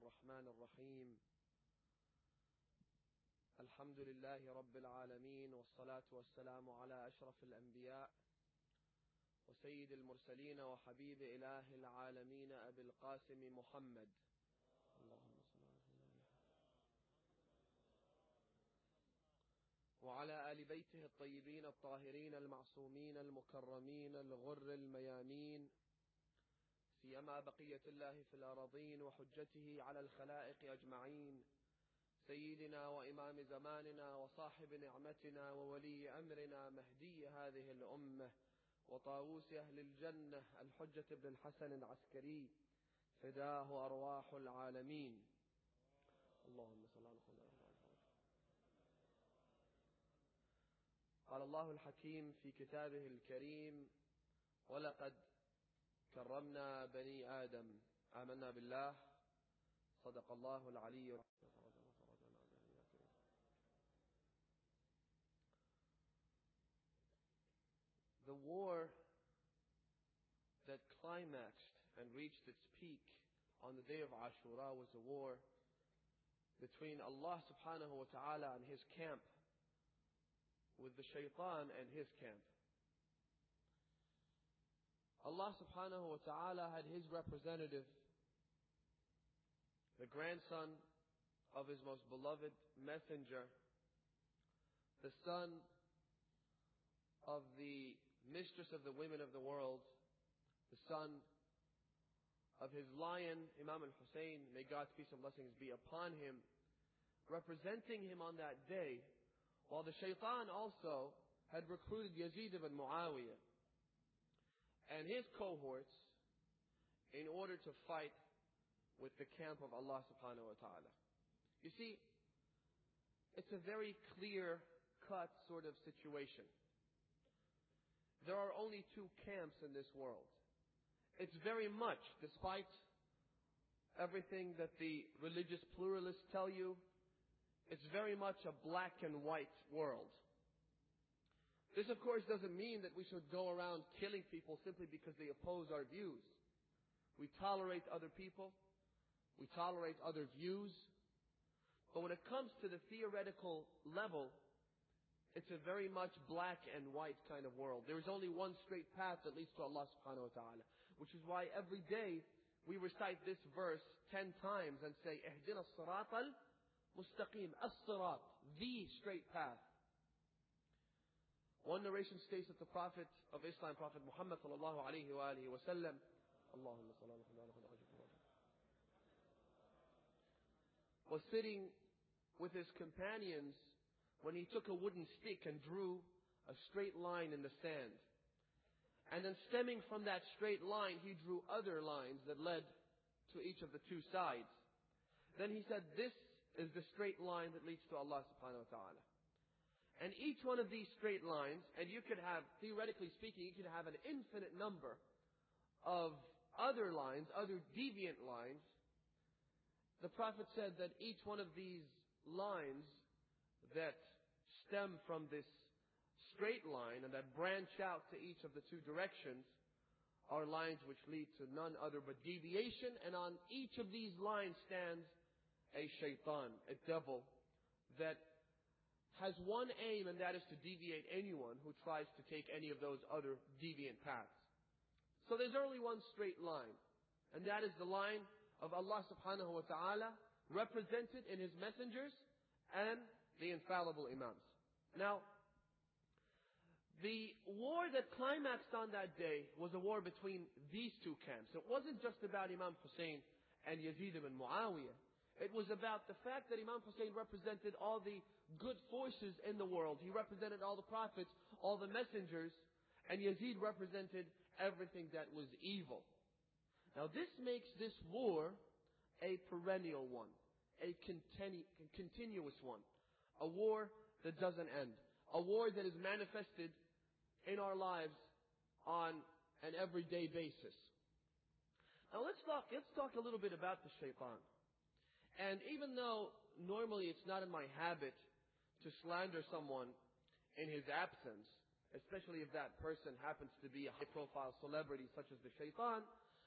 الرحمن الرحيم. الحمد لله رب العالمين، والصلاة والسلام على أشرف الأنبياء وسيد المرسلين وحبيب إله العالمين أبي القاسم محمد، اللهم صل على سيدنا، وعلى آل بيته الطيبين الطاهرين المعصومين المكرمين الغر الميامين، سيما بقية الله في الأراضين وحجته على الخلائق أجمعين، سيدنا وإمام زماننا وصاحب نعمتنا وولي أمرنا مهدي هذه الأمة وطاووس أهل الجنة الحجة بن الحسن العسكري، فداه أرواح العالمين. اللهم صل على محمد. قال الله الحكيم في كتابه الكريم: ولقد كرمنا بني آدم. آمنا بالله، صدق الله العلي. The war that climaxed and reached its peak on the day of Ashura was a war between Allah subhanahu wa ta'ala and his camp with the shaitan and his camp. Allah subhanahu wa ta'ala had his representative, the grandson of his most beloved messenger, the son of the mistress of the women of the world, the son of his lion, Imam al-Hussein, may God's peace and blessings be upon him, representing him on that day, while the shaitan also had recruited Yazid ibn Muawiyah and his cohorts in order to fight with the camp of Allah subhanahu wa ta'ala. You see, it's a very clear-cut sort of situation. There are only two camps in this world. It's very much, despite everything that the religious pluralists tell you, it's very much a black and white world. This, of course, doesn't mean that we should go around killing people simply because they oppose our views. We tolerate other people. We tolerate other views. But when it comes to the theoretical level, it's a very much black and white kind of world. There is only one straight path that leads to Allah subhanahu wa ta'ala. Which is why every day we recite this verse 10 times and say, Ihdina as-sirat al-mustaqim, as-sirat, the straight path. One narration states that the Prophet of Islam, Prophet Muhammad sallallahu alayhi wa alihi wa sallam, Allahumma sallallahu alayhi wa sallam, was sitting with his companions when he took a wooden stick and drew a straight line in the sand. And then stemming from that straight line, he drew other lines that led to each of the two sides. Then he said, this is the straight line that leads to Allah subhanahu wa ta'ala. And each one of these straight lines, and you could have, theoretically speaking, you could have an infinite number of other lines, other deviant lines. The Prophet said that each one of these lines that stem from this straight line and that branch out to each of the two directions are lines which lead to none other but deviation. And on each of these lines stands a shaitan, a devil, that has one aim, and that is to deviate anyone who tries to take any of those other deviant paths. So there's only one straight line, and that is the line of Allah subhanahu wa ta'ala, represented in His messengers and the infallible Imams. Now, the war that climaxed on that day was a war between these two camps. It wasn't just about Imam Hussein and Yazid ibn Muawiyah. It was about the fact that Imam Hussein represented all the good forces in the world. He represented all the prophets, all the messengers, and Yazid represented everything that was evil. Now this makes this war a perennial one, a continuous one, a war that doesn't end, a war that is manifested in our lives on an everyday basis. Now let's talk a little bit about the shaitan. And even though normally it's not in my habit to slander someone in his absence, especially if that person happens to be a high-profile celebrity such as the shaitan,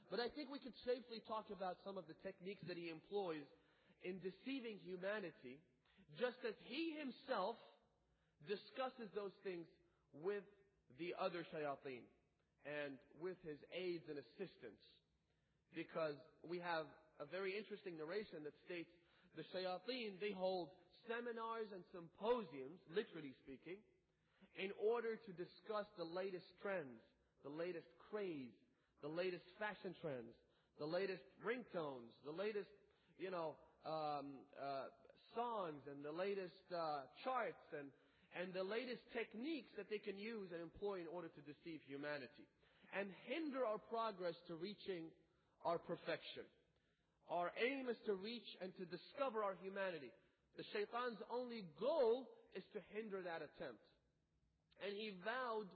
But I think we could safely talk about some of the techniques that he employs in deceiving humanity, just as he himself discusses those things with the other shayateen and with his aides and assistants. Because we have a very interesting narration that states the shayateen, they hold seminars and symposiums, literally speaking, in order to discuss the latest trends, the latest craze, the latest fashion trends, the latest ringtones, the latest, songs and the latest charts and the latest techniques that they can use and employ in order to deceive humanity and hinder our progress to reaching our perfection. Our aim is to reach and to discover our humanity. The shaitan's only goal is to hinder that attempt. And he vowed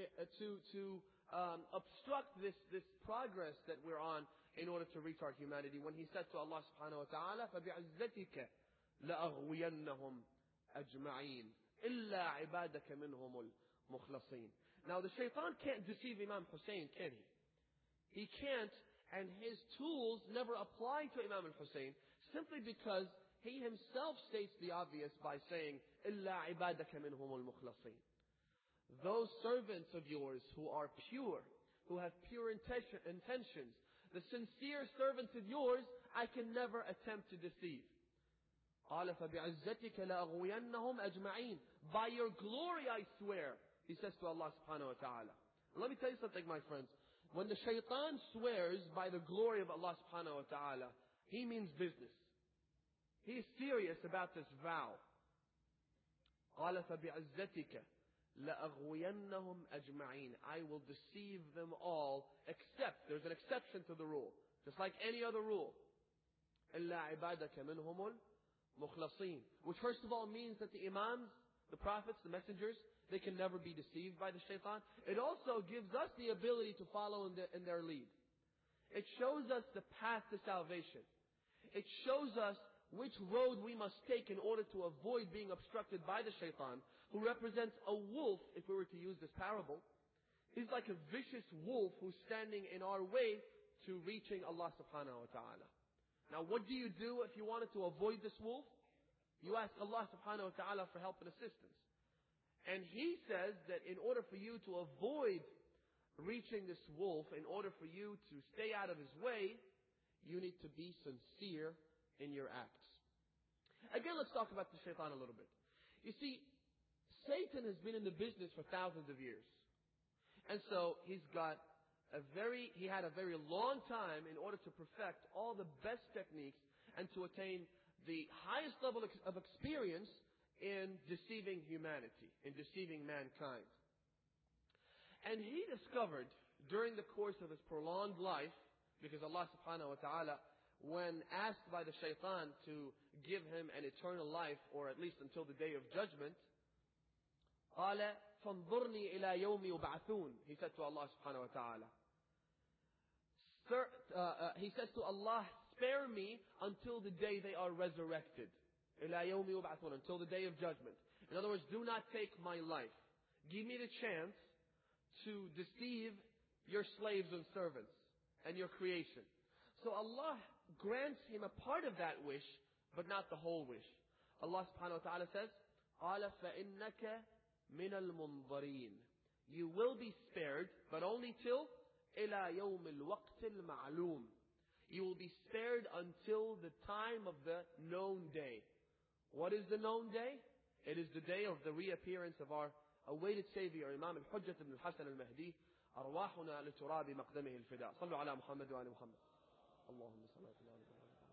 to obstruct this progress that we're on in order to reach our humanity when he said to Allah subhanahu wa ta'ala, فَبِعِزَّتِكَ لَأَغْوِيَنَّهُمْ أَجْمَعِينَ إِلَّا عِبَادَكَ مِنْهُمُ الْمُخْلَصِينَ. Now the shaitan can't deceive Imam Hussein, can he? He can't, and his tools never apply to Imam al-Hussein, simply because he himself states the obvious by saying, إِلَّا عِبَادَكَ مِنْهُمُ الْمُخْلَصِينَ. Those servants of yours who are pure, who have pure intentions, the sincere servants of yours, I can never attempt to deceive. قَالَ فَبِعِزَّتِكَ لَأَغْوِيَنَّهُمْ أَجْمَعِينَ. By your glory I swear, he says to Allah subhanahu wa ta'ala. Let me tell you something, my friends. When the shaitan swears by the glory of Allah subhanahu wa ta'ala, he means business. He is serious about this vow. قَالَ فَبِعِزَّتِكَ لَأَغْوِيَنَّهُمْ أَجْمَعِينَ. I will deceive them all, except, there's an exception to the rule, just like any other rule. إِلَّا عِبَادَكَ مِنْهُمُ الْمُخْلَصِينَ. Which first of all means that the imams, the prophets, the messengers, they can never be deceived by the shaitan. It also gives us the ability to follow in their lead. It shows us the path to salvation. It shows us which road we must take in order to avoid being obstructed by the shaitan, who represents a wolf, if we were to use this parable. He's like a vicious wolf who's standing in our way to reaching Allah subhanahu wa ta'ala. Now what do you do if you wanted to avoid this wolf? You ask Allah subhanahu wa ta'ala for help and assistance. And he says that in order for you to avoid reaching this wolf, in order for you to stay out of his way, you need to be sincere in your acts. Again, let's talk about the shaitan a little bit. You see, Satan has been in the business for thousands of years. And so he had a very long time in order to perfect all the best techniques and to attain the highest level of experience in deceiving humanity, in deceiving mankind. And he discovered during the course of his prolonged life, because Allah subhanahu wa ta'ala, when asked by the shaitan to give him an eternal life, or at least until the day of judgment, قَالَ فَانظُرْنِي إِلَى يَوْمِ يُبْعَثُونَ. He said to Allah subhanahu wa ta'ala, he says to Allah, spare me until the day they are resurrected. إِلَى يَوْمِ يُبْعَثُونَ. Until the day of judgment. In other words, do not take my life. Give me the chance to deceive your slaves and servants and your creation. So Allah grants him a part of that wish, but not the whole wish. Allah subhanahu wa ta'ala says, قَالَ فَإِنَّكَ مِنَ الْمُنظَرِينَ. You will be spared, but only till إِلَى يَوْمِ الْوَقْتِ الْمَعْلُومِ. You will be spared until the time of the known day. What is the known day? It is the day of the reappearance of our awaited Savior, Imam al-Hujjat ibn al-Hasan al-Mahdi. أرواحنا لتراب مقدمه الفداء. صلوا على محمد وآل محمد. اللهم صل على محمد.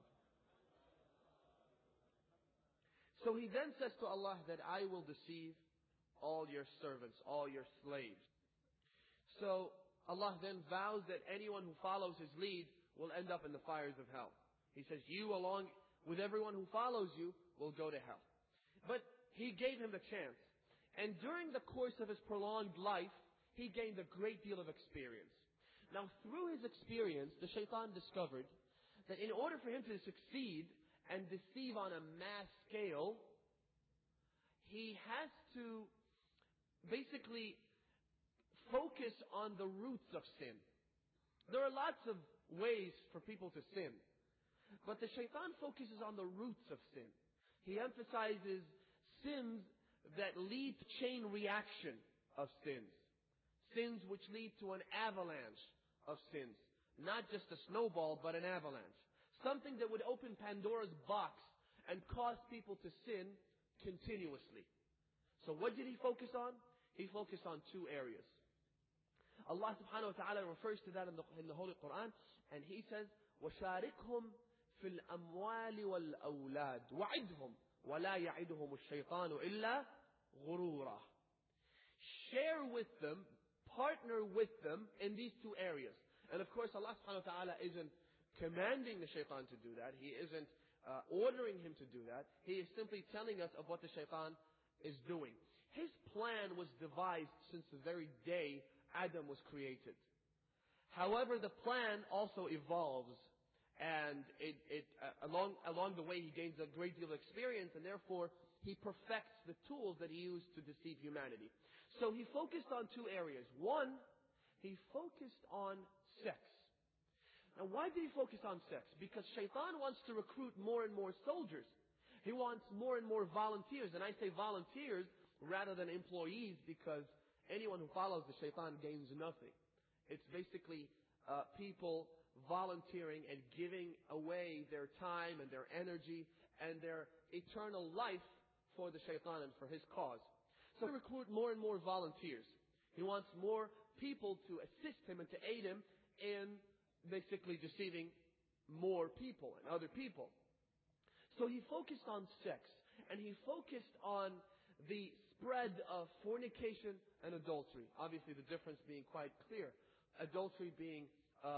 So he then says to Allah that I will deceive all your servants, all your slaves. So Allah then vows that anyone who follows his lead will end up in the fires of hell. He says, you along with everyone who follows you will go to hell. But he gave him the chance. And during the course of his prolonged life, he gained a great deal of experience. Now, through his experience, the shaitan discovered that in order for him to succeed and deceive on a mass scale, he has to basically focus on the roots of sin. There are lots of ways for people to sin. But the shaitan focuses on the roots of sin. He emphasizes sins that lead to chain reaction of sins. Sins which lead to an avalanche of sins. Not just a snowball, but an avalanche. Something that would open Pandora's box and cause people to sin continuously. So what did he focus on? He focused on two areas. Allah subhanahu wa ta'ala refers to that in the Holy Quran, and He says, وَشَارِكْهُمْ فِي الْأَمْوَالِ وَالْأَوْلَادِ وَعِدْهُمْ وَلَا يَعِدُهُمُ الشَّيْطَانُ إِلَّا غُرُورًا. Share with them, partner with them in these two areas. And of course Allah subhanahu wa ta'ala isn't commanding the shaitan to do that. He isn't ordering him to do that. He is simply telling us of what the shaitan is doing. His plan was devised since the very day Adam was created. However, the plan also evolves, and along the way he gains a great deal of experience, and therefore he perfects the tools that he used to deceive humanity. So he focused on two areas. One, he focused on sex. Now why did he focus on sex? Because shaitan wants to recruit more and more soldiers. He wants more and more volunteers. And I say volunteers rather than employees, because anyone who follows the shaitan gains nothing. It's basically people volunteering and giving away their time and their energy and their eternal life for the shaitan and for his cause. So he recruit more and more volunteers. He wants more people to assist him and to aid him in basically deceiving more people and other people. So he focused on sex, and he focused on the spread of fornication and adultery. Obviously the difference being quite clear. Adultery being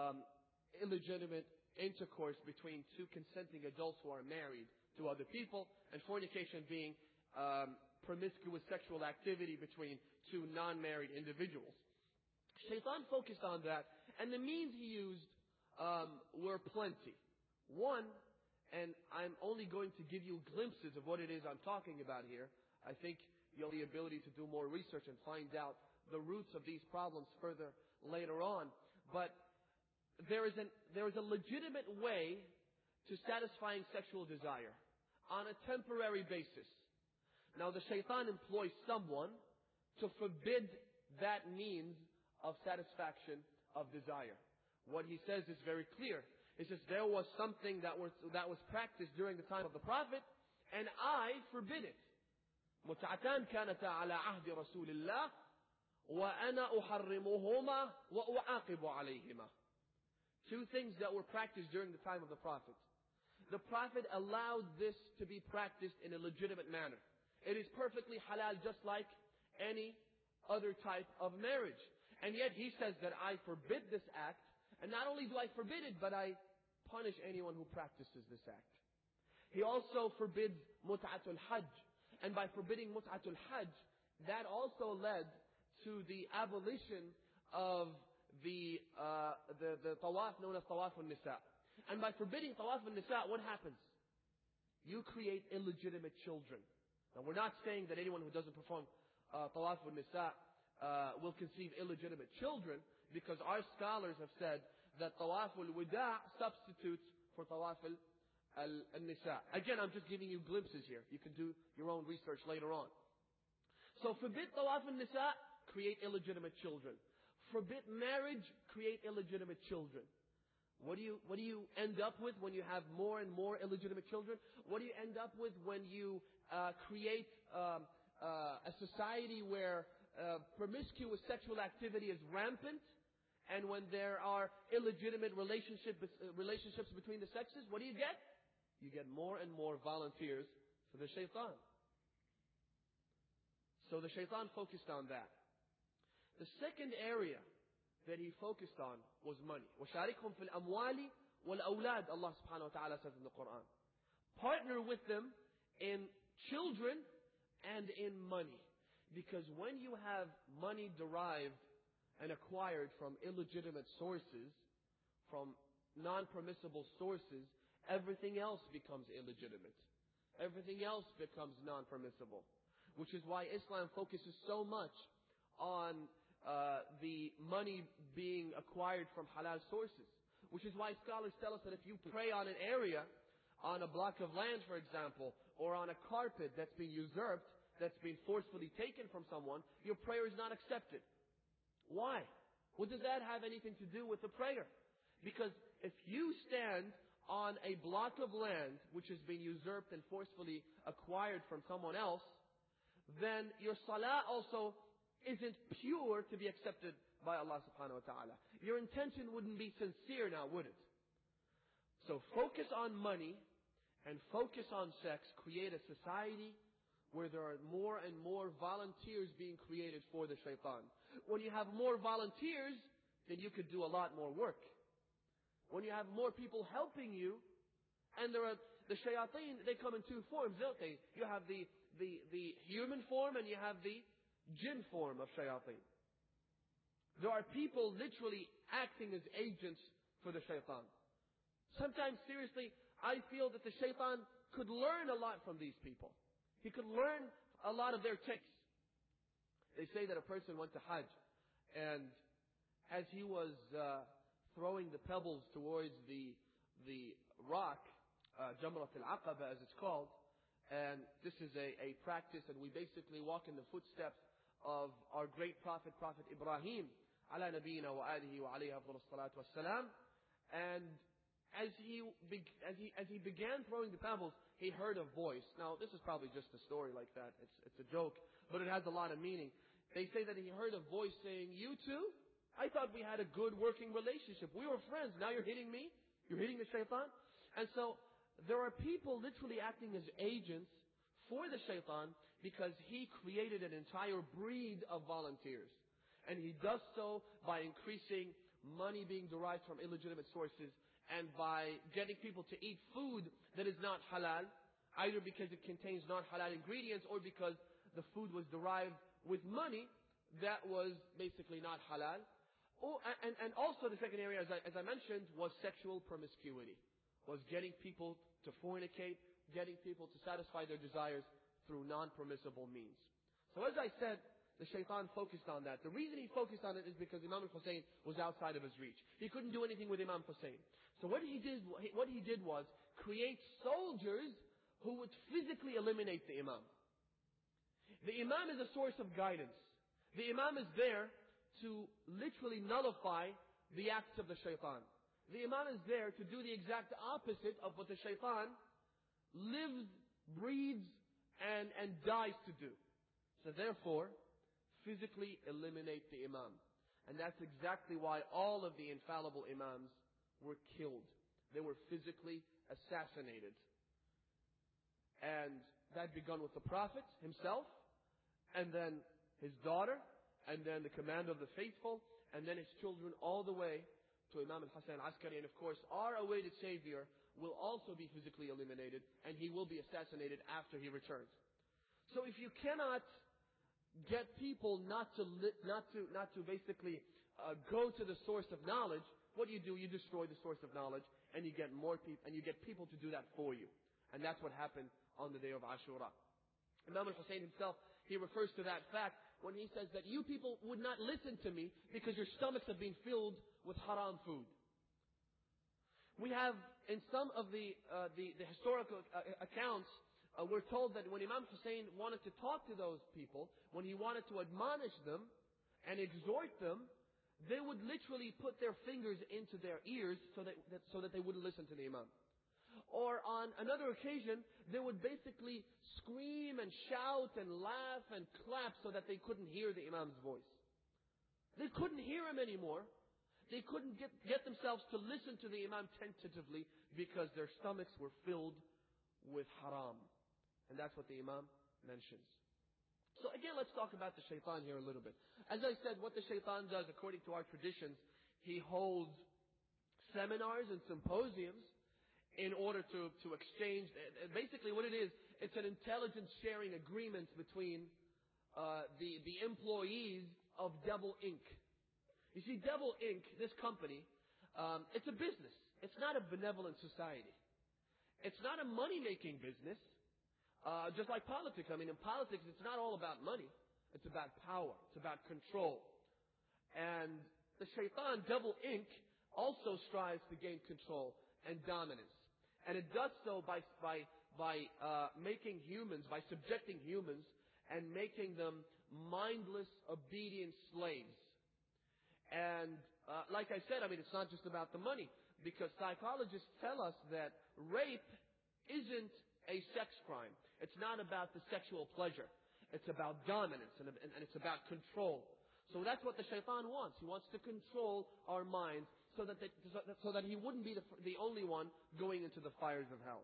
illegitimate intercourse between two consenting adults who are married to other people, and fornication being promiscuous sexual activity between two non-married individuals. Shaitan focused on that, and the means he used were plenty. One, and I'm only going to give you glimpses of what it is I'm talking about here. I think you'll have the ability to do more research and find out the roots of these problems further later on. But there is a legitimate way to satisfying sexual desire on a temporary basis. Now the shaitan employs someone to forbid that means of satisfaction of desire. What he says is very clear. He says, there was something that was practiced during the time of the Prophet, and I forbid it. متعتان كانتا على عهد رسول الله وأنا أحرمهما وأعاقب عليهما. Two things that were practiced during the time of the Prophet. The Prophet allowed this to be practiced in a legitimate manner. It is perfectly halal, just like any other type of marriage. And yet he says that I forbid this act, and not only do I forbid it, but I punish anyone who practices this act. He also forbids mut'atul hajj. And by forbidding mut'atul hajj, that also led to the abolition of the tawaf known as tawaf al-nisa. And by forbidding tawaf al-nisa, what happens? You create illegitimate children. Now we're not saying that anyone who doesn't perform tawaf al-nisa will conceive illegitimate children, because our scholars have said that tawaf al-wida' substitutes for tawaf al-nisa. Again, I'm just giving you glimpses here. You can do your own research later on. So forbid tawaf al-nisa, create illegitimate children. Forbid marriage, create illegitimate children. What do you end up with when you have more and more illegitimate children? What do you end up with when you create a society where promiscuous sexual activity is rampant, and when there are illegitimate relationships between the sexes? What do you get? You get more and more volunteers for the shaitan. So the shaitan focused on that. The second area that he focused on was money. وَشَارِكْهُمْ فِي الْأَمْوَالِ وَالْأَوْلَادِ, Allah subhanahu wa ta'ala says in the Quran. Partner with them in children and in money. Because when you have money derived and acquired from illegitimate sources, from non-permissible sources, everything else becomes illegitimate. Everything else becomes non-permissible. Which is why Islam focuses so much on the money being acquired from halal sources. Which is why scholars tell us that if you pray on an area, on a block of land, for example, or on a carpet that's been usurped, that's been forcefully taken from someone, your prayer is not accepted. Why? What does that have anything to do with the prayer? Because if you stand on a block of land which has been usurped and forcefully acquired from someone else, then your salah also isn't pure to be accepted by Allah subhanahu wa ta'ala. Your intention wouldn't be sincere now, would it? So focus on money and focus on sex. Create a society where there are more and more volunteers being created for the shaitan. When you have more volunteers, then you could do a lot more work. When you have more people helping you, and there are the shayateen, they come in two forms, don't they? You have the human form and you have the jinn form of shayateen. There are people literally acting as agents for the shaitan. Sometimes, seriously, I feel that the shaitan could learn a lot from these people. He could learn a lot of their tricks. They say that a person went to Hajj, and as he was throwing the pebbles towards the rock, Jamrat al-Aqaba as it's called, and this is a practice, and we basically walk in the footsteps of our great Prophet Ibrahim, ala nabiyina wa alihi wa alayhi afdalus salatu wassalam. And as he began throwing the pebbles, he heard a voice. Now, this is probably just a story like that. It's a joke, but it has a lot of meaning. They say that he heard a voice saying, "You too? I thought we had a good working relationship. We were friends. Now you're hitting me? You're hitting the shaitan?" And so, there are people literally acting as agents for the shaitan because he created an entire breed of volunteers. And he does so by increasing money being derived from illegitimate sources and by getting people to eat food that is not halal, either because it contains non-halal ingredients or because the food was derived with money that was basically not halal. Oh, and also the second area, as I mentioned, was sexual promiscuity. Was getting people to fornicate, getting people to satisfy their desires through non-permissible means. So as I said, the shaitan focused on that. The reason he focused on it is because Imam al-Hussein was outside of his reach. He couldn't do anything with Imam Hussein. So what he did was create soldiers who would physically eliminate the Imam. The Imam is a source of guidance. The Imam is there to literally nullify the acts of the shaitan. The Imam is there to do the exact opposite of what the shaitan lives, breathes, and dies to do. So therefore, physically eliminate the Imam. And that's exactly why all of the infallible Imams were killed. They were physically assassinated. And that began with the Prophet himself, and then his daughter, and then the commander of the faithful, and then his children, all the way to Imam al-Hasan al-Askari. And of course, our awaited Savior will also be physically eliminated, and he will be assassinated after he returns. So if you cannot get people not to basically go to the source of knowledge, what do? You destroy the source of knowledge, and you get more people, and you get people to do that for you. And that's what happened on the day of Ashura. Imam al-Hussein himself, he refers to that fact when he says that you people would not listen to me because your stomachs have been filled with haram food. We have, in some of the historical accounts, we're told that when Imam Hussein wanted to talk to those people, when he wanted to admonish them and exhort them, they would literally put their fingers into their ears so that they wouldn't listen to the Imam. Or on another occasion, they would basically scream and shout and laugh and clap so that they couldn't hear the Imam's voice. They couldn't hear him anymore. They couldn't get themselves to listen to the Imam tentatively because their stomachs were filled with haram. And that's what the Imam mentions. So again, let's talk about the shaitan here a little bit. As I said, what the shaitan does, according to our traditions, he holds seminars and symposiums in order to exchange. Basically what it is, it's an intelligence sharing agreement between the employees of Devil Inc. You see, Devil Inc., this company, it's a business. It's not a benevolent society. It's not a money-making business. Just like politics. I mean, in politics, it's not all about money. It's about power. It's about control. And the shaitan, Devil Inc., also strives to gain control and dominance. And it does so by making humans, by subjecting humans and making them mindless, obedient slaves. And like I said, it's not just about the money, because psychologists tell us that rape isn't a sex crime. It's not about the sexual pleasure. It's about dominance and it's about control. So that's what the shaitan wants. He wants to control our minds so that he wouldn't be the only one going into the fires of hell.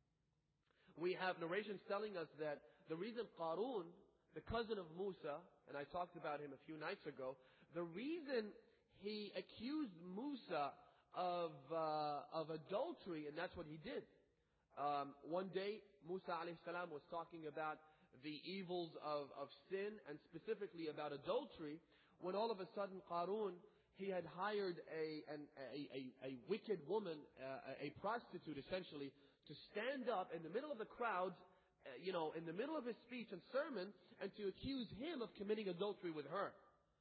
We have narrations telling us that the reason Qarun, the cousin of Musa, and I talked about him a few nights ago, the reason he accused Musa of adultery, and that's what he did. One day, Musa alayhi salam was talking about the evils of sin and specifically about adultery, when all of a sudden Qarun, he had hired a wicked woman, a prostitute essentially, to stand up in the middle of the crowd, in the middle of his speech and sermon, and to accuse him of committing adultery with her.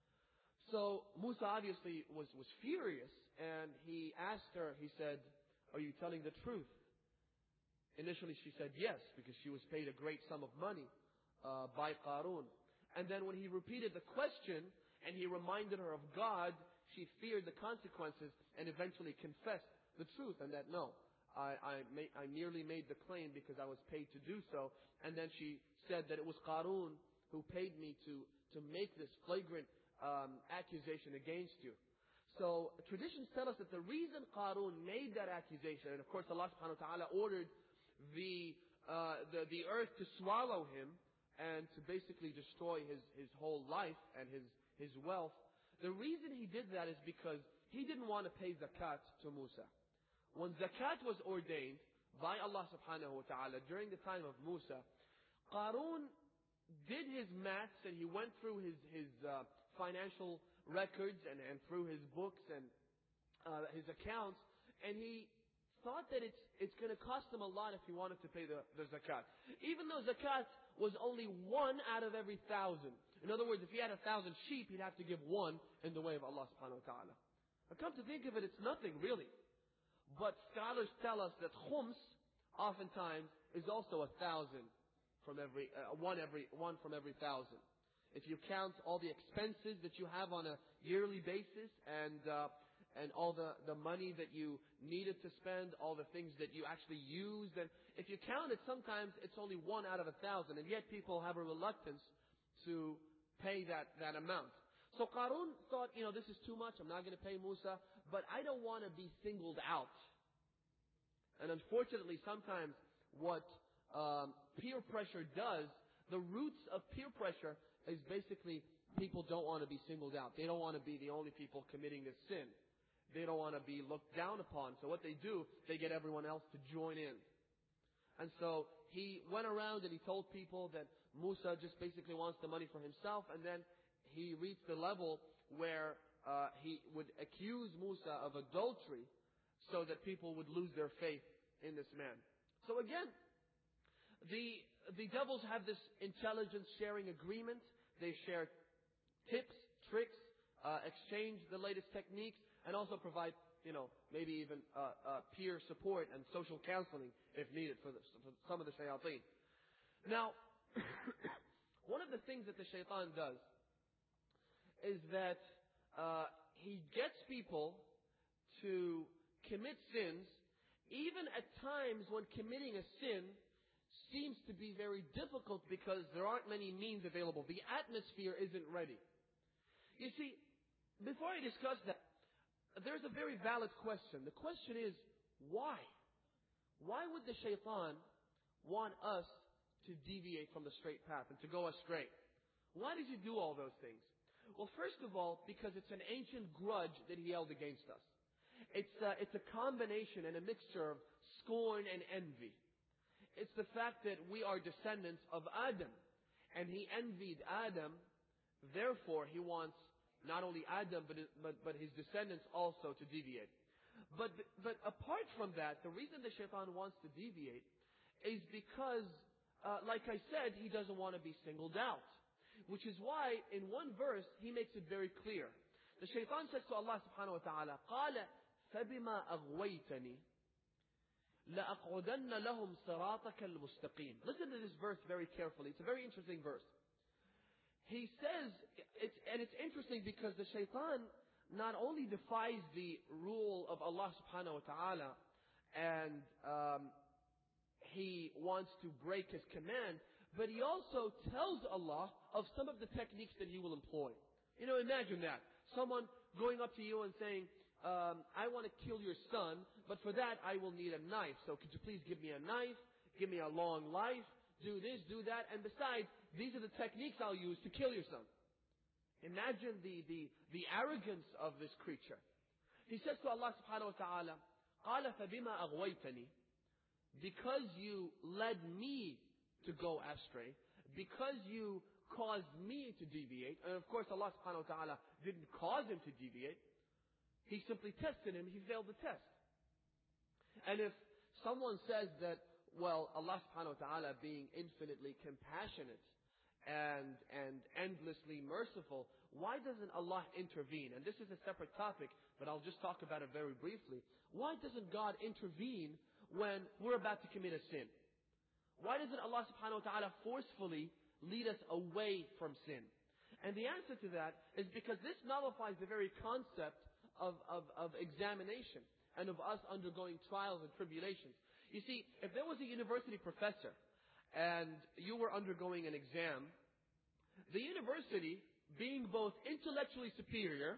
So Musa obviously was furious, and he asked her, he said, "Are you telling the truth?" Initially she said yes, because she was paid a great sum of money by Qarun. And then when he repeated the question and he reminded her of God, she feared the consequences and eventually confessed the truth, and that no, I merely made the claim because I was paid to do so. And then she said that it was Qarun who paid me to make this flagrant accusation against you. So traditions tell us that the reason Qarun made that accusation, and of course Allah subhanahu wa ta'ala ordered the earth to swallow him and to basically destroy his whole life and his wealth. The reason he did that is because he didn't want to pay zakat to Musa. When zakat was ordained by Allah subhanahu wa ta'ala during the time of Musa, Qarun did his maths and he went through his financial records and through his books and his accounts, and he thought that it's going to cost him a lot if he wanted to pay the zakat. Even though zakat was only 1 out of every 1,000. In other words, if he had 1,000 sheep, he'd have to give 1 in the way of Allah subhanahu wa ta'ala. Now come to think of it, it's nothing really. But scholars tell us that khums oftentimes is also 1,000 from every, one from every 1,000. If you count all the expenses that you have on a yearly basis and all the money that you needed to spend, all the things that you actually used, and if you count it, sometimes it's only 1 out of 1,000, and yet people have a reluctance to pay that amount. So Qarun thought, this is too much, I'm not going to pay Musa, but I don't want to be singled out. And unfortunately, sometimes what peer pressure does, the roots of peer pressure is basically people don't want to be singled out. They don't want to be the only people committing this sin. They don't want to be looked down upon. So what they do, they get everyone else to join in. And so he went around and he told people that Musa just basically wants the money for himself, and then he reached the level where he would accuse Musa of adultery so that people would lose their faith in this man. So again, the devils have this intelligence sharing agreement. They share tips, tricks, exchange the latest techniques, and also provide, maybe even peer support and social counseling if needed for some of the shayateen. Now, one of the things that the shaitan does is that he gets people to commit sins even at times when committing a sin seems to be very difficult because there aren't many means available. The atmosphere isn't ready. You see, before I discuss that, there's a very valid question. The question is, why? Why would the shaitan want us to deviate from the straight path and to go astray? Why does he do all those things? Well, first of all, because it's an ancient grudge that he held against us. It's a combination and a mixture of scorn and envy. It's the fact that we are descendants of Adam, and he envied Adam. Therefore, he wants not only Adam but his descendants also to deviate. But apart from that, the reason the shaitan wants to deviate is because, like I said, he doesn't want to be singled out. Which is why in one verse he makes it very clear. The shaitan says to Allah subhanahu wa ta'ala, قَالَ فَبِمَا أَغْوَيْتَنِي لَأَقْعُدَنَّ لَهُمْ صِرَاطَكَ الْمُسْتَقِيمِ. Listen to this verse very carefully. It's a very interesting verse. He says, it's interesting because the shaitan not only defies the rule of Allah subhanahu wa ta'ala and he wants to break His command, but he also tells Allah of some of the techniques that He will employ. You know, imagine that. Someone going up to you and saying, I want to kill your son, but for that I will need a knife. So could you please give me a knife, give me a long life, do this, do that, and besides, these are the techniques I'll use to kill your son. Imagine the arrogance of this creature. He says to Allah subhanahu wa ta'ala, قَالَ فَبِمَا أَغْوَيْتَنِي, because you led me to go astray, because you caused me to deviate, and of course Allah subhanahu wa ta'ala didn't cause him to deviate, He simply tested him, he failed the test. And if someone says that, well, Allah subhanahu wa ta'ala being infinitely compassionate and endlessly merciful, why doesn't Allah intervene? And this is a separate topic, but I'll just talk about it very briefly. Why doesn't God intervene when we're about to commit a sin? Why doesn't Allah subhanahu wa ta'ala forcefully lead us away from sin? And the answer to that is because this nullifies the very concept of examination and of us undergoing trials and tribulations. You see, if there was a university professor and you were undergoing an exam, the university, being both intellectually superior,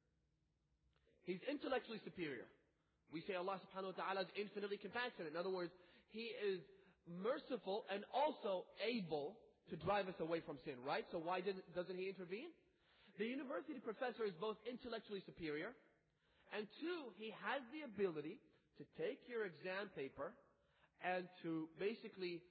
He's intellectually superior. We say Allah subhanahu wa ta'ala is infinitely compassionate. In other words, He is merciful and also able to drive us away from sin, right? So why doesn't He intervene? The university professor is both intellectually superior, and two, he has the ability to take your exam paper and to basically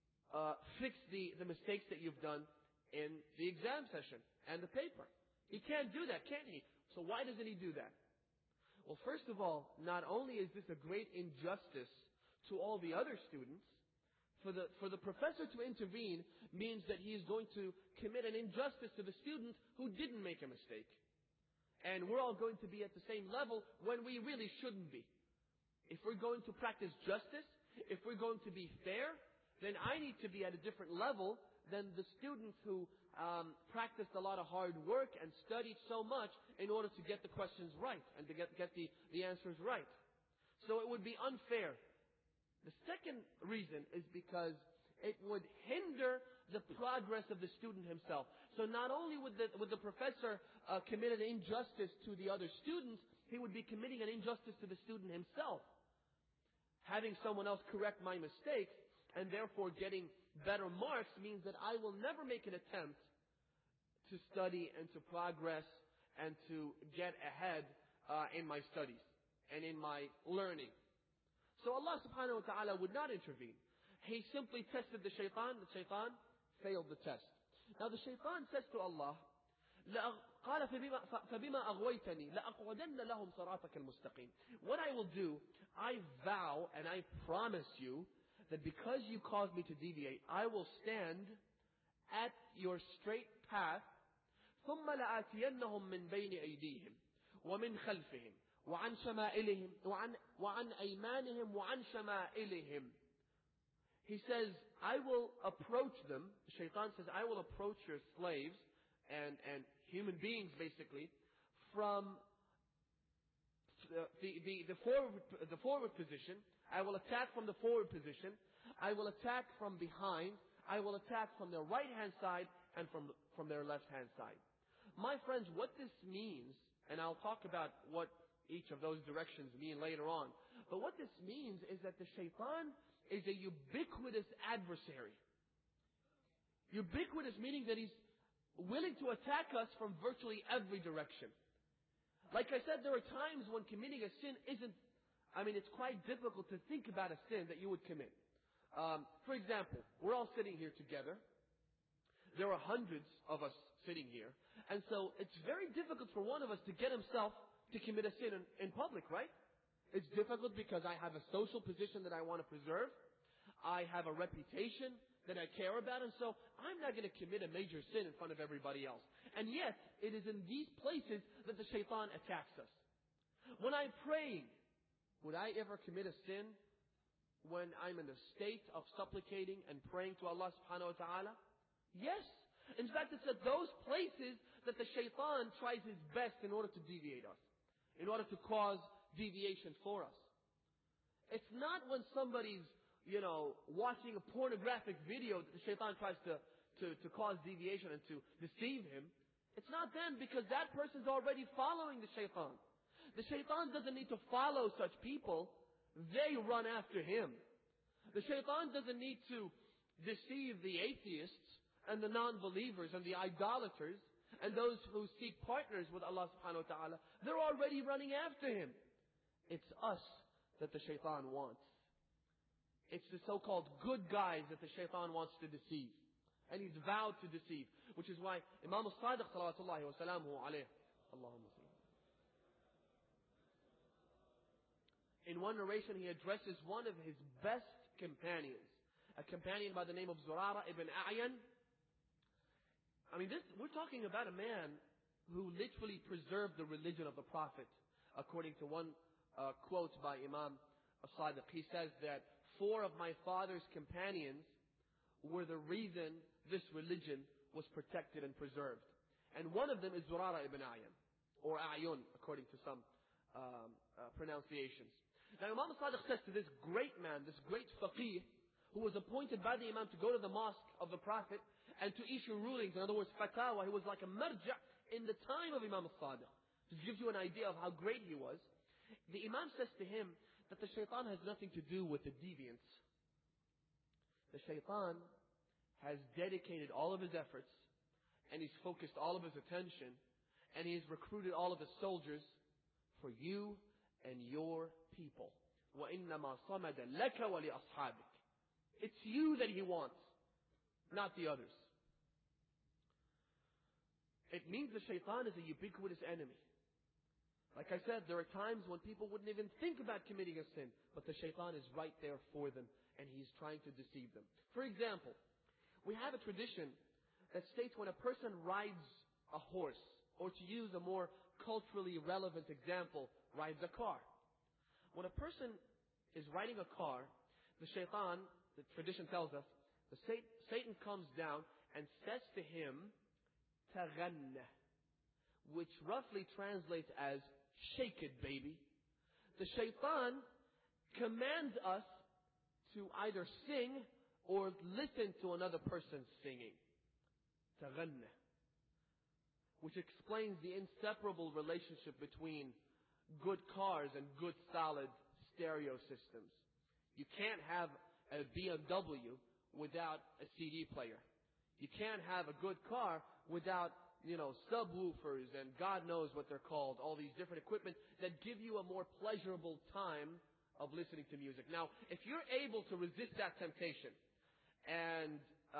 fix the mistakes that you've done in the exam session and the paper. He can't do that, can he? So why doesn't He do that? Well, first of all, not only is this a great injustice to all the other students, for the professor to intervene means that he is going to commit an injustice to the student who didn't make a mistake. And we're all going to be at the same level when we really shouldn't be. If we're going to practice justice, if we're going to be fair, then I need to be at a different level than the students who practiced a lot of hard work and studied so much in order to get the questions right and to get the answers right. So it would be unfair. The second reason is because it would hinder the progress of the student himself. So not only would the professor commit an injustice to the other students, he would be committing an injustice to the student himself. Having someone else correct my mistakes and therefore getting better marks means that I will never make an attempt to study and to progress and to get ahead in my studies and in my learning. So Allah subhanahu wa ta'ala would not intervene. He simply tested the shaitan failed the test. Now the shaitan says to Allah, قال فبما أغويتني لأقعدن لهم صراطك المستقيم. What I will do, I vow and I promise you that because you caused me to deviate, I will stand at your straight path. ثم لآتينهم من بين أيديهم ومن خلفهم وعن شمائلهم وعن أيمانهم وعن شمائلهم. He says, I will approach them. The shaitan says, I will approach your slaves and human beings basically from the forward position. I will attack from the forward position. I will attack from behind. I will attack from their right hand side and from their left hand side. My friends, what this means, and I'll talk about what each of those directions mean later on. But what this means is that the shaitan is a ubiquitous adversary. Ubiquitous meaning that he's willing to attack us from virtually every direction. Like I said, there are times when committing a sin it's quite difficult to think about a sin that you would commit. For example, we're all sitting here together. There are hundreds of us sitting here. And so it's very difficult for one of us to get himself to commit a sin in public, right? It's difficult because I have a social position that I want to preserve. I have a reputation that I care about, and so I'm not going to commit a major sin in front of everybody else. And yet, it is in these places that the shaitan attacks us. When I'm praying, would I ever commit a sin when I'm in the state of supplicating and praying to Allah subhanahu wa ta'ala? Yes. In fact, it's at those places that the shaitan tries his best in order to deviate us, in order to cause deviation for us. It's not when somebody's, watching a pornographic video that the shaitan tries to cause deviation and to deceive him. It's not then, because that person's already following the shaitan. The shaitan doesn't need to follow such people. They run after him. The shaitan doesn't need to deceive the atheists and the non-believers and the idolaters and those who seek partners with Allah subhanahu wa ta'ala. They're already running after him. It's us that the shaitan wants. It's the so-called good guys that the shaitan wants to deceive. And he's vowed to deceive. Which is why Imam al-Sadiq salawatullahi wa salamuhu alayhi, Allahumma salli. In one narration, he addresses one of his best companions, a companion by the name of Zurara ibn A'yan. We're talking about a man who literally preserved the religion of the Prophet. According to one quote by Imam al-Sadiq, he says that 4 of my father's companions were the reason this religion was protected and preserved. And one of them is Zurara ibn A'yan, or A'yun, according to some pronunciations. Now Imam al-Sadiq says to this great man, this great faqih, who was appointed by the Imam to go to the mosque of the Prophet and to issue rulings, in other words, fatwa. He was like a marja' in the time of Imam al-Sadiq. This gives you an idea of how great he was. The Imam says to him that the shaitan has nothing to do with the deviance. The shaitan has dedicated all of his efforts, and he's focused all of his attention, and he's recruited all of his soldiers for you and your people. وَإِنَّمَا صَمَدَ لَكَ وَلِأَصْحَابِكَ. It's you that he wants, not the others. It means the shaitan is a ubiquitous enemy. Like I said, there are times when people wouldn't even think about committing a sin, but the shaitan is right there for them, and he's trying to deceive them. For example, we have a tradition that states when a person rides a horse, or to use a more culturally relevant example, rides a car. When a person is riding a car, the shaitan, the tradition tells us, Satan comes down and says to him, تَغَنَّ, which roughly translates as, shake it, baby. The shaitan commands us to either sing or listen to another person singing. تَغَنَّ, which explains the inseparable relationship between good cars and good solid stereo systems. You can't have a BMW without a CD player. You can't have a good car without, subwoofers and God knows what they're called, all these different equipment that give you a more pleasurable time of listening to music. Now, if you're able to resist that temptation and,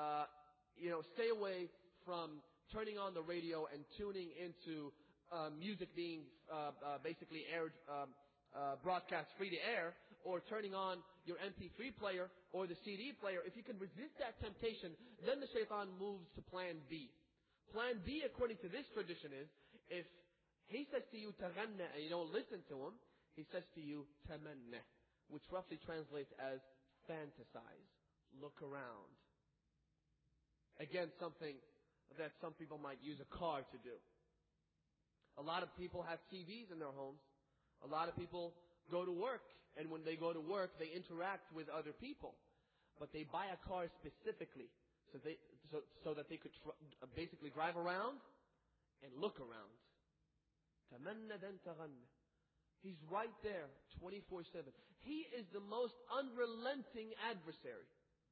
stay away from turning on the radio and tuning into music being basically aired, broadcast free to air, or turning on your MP3 player or the CD player, if you can resist that temptation, then the shaitan moves to plan B. Plan B, according to this tradition, is if he says to you تَغَنَّ and you don't listen to him, he says to you تَمَنَّ, which roughly translates as fantasize, look around. Again, something that some people might use a car to do. A lot of people have TVs in their homes. A lot of people go to work, and when they go to work, they interact with other people. But they buy a car specifically so that they could basically drive around and look around. تَمَنَّ دَنْ تَغَنَّ. He's right there, 24/7. He is the most unrelenting adversary.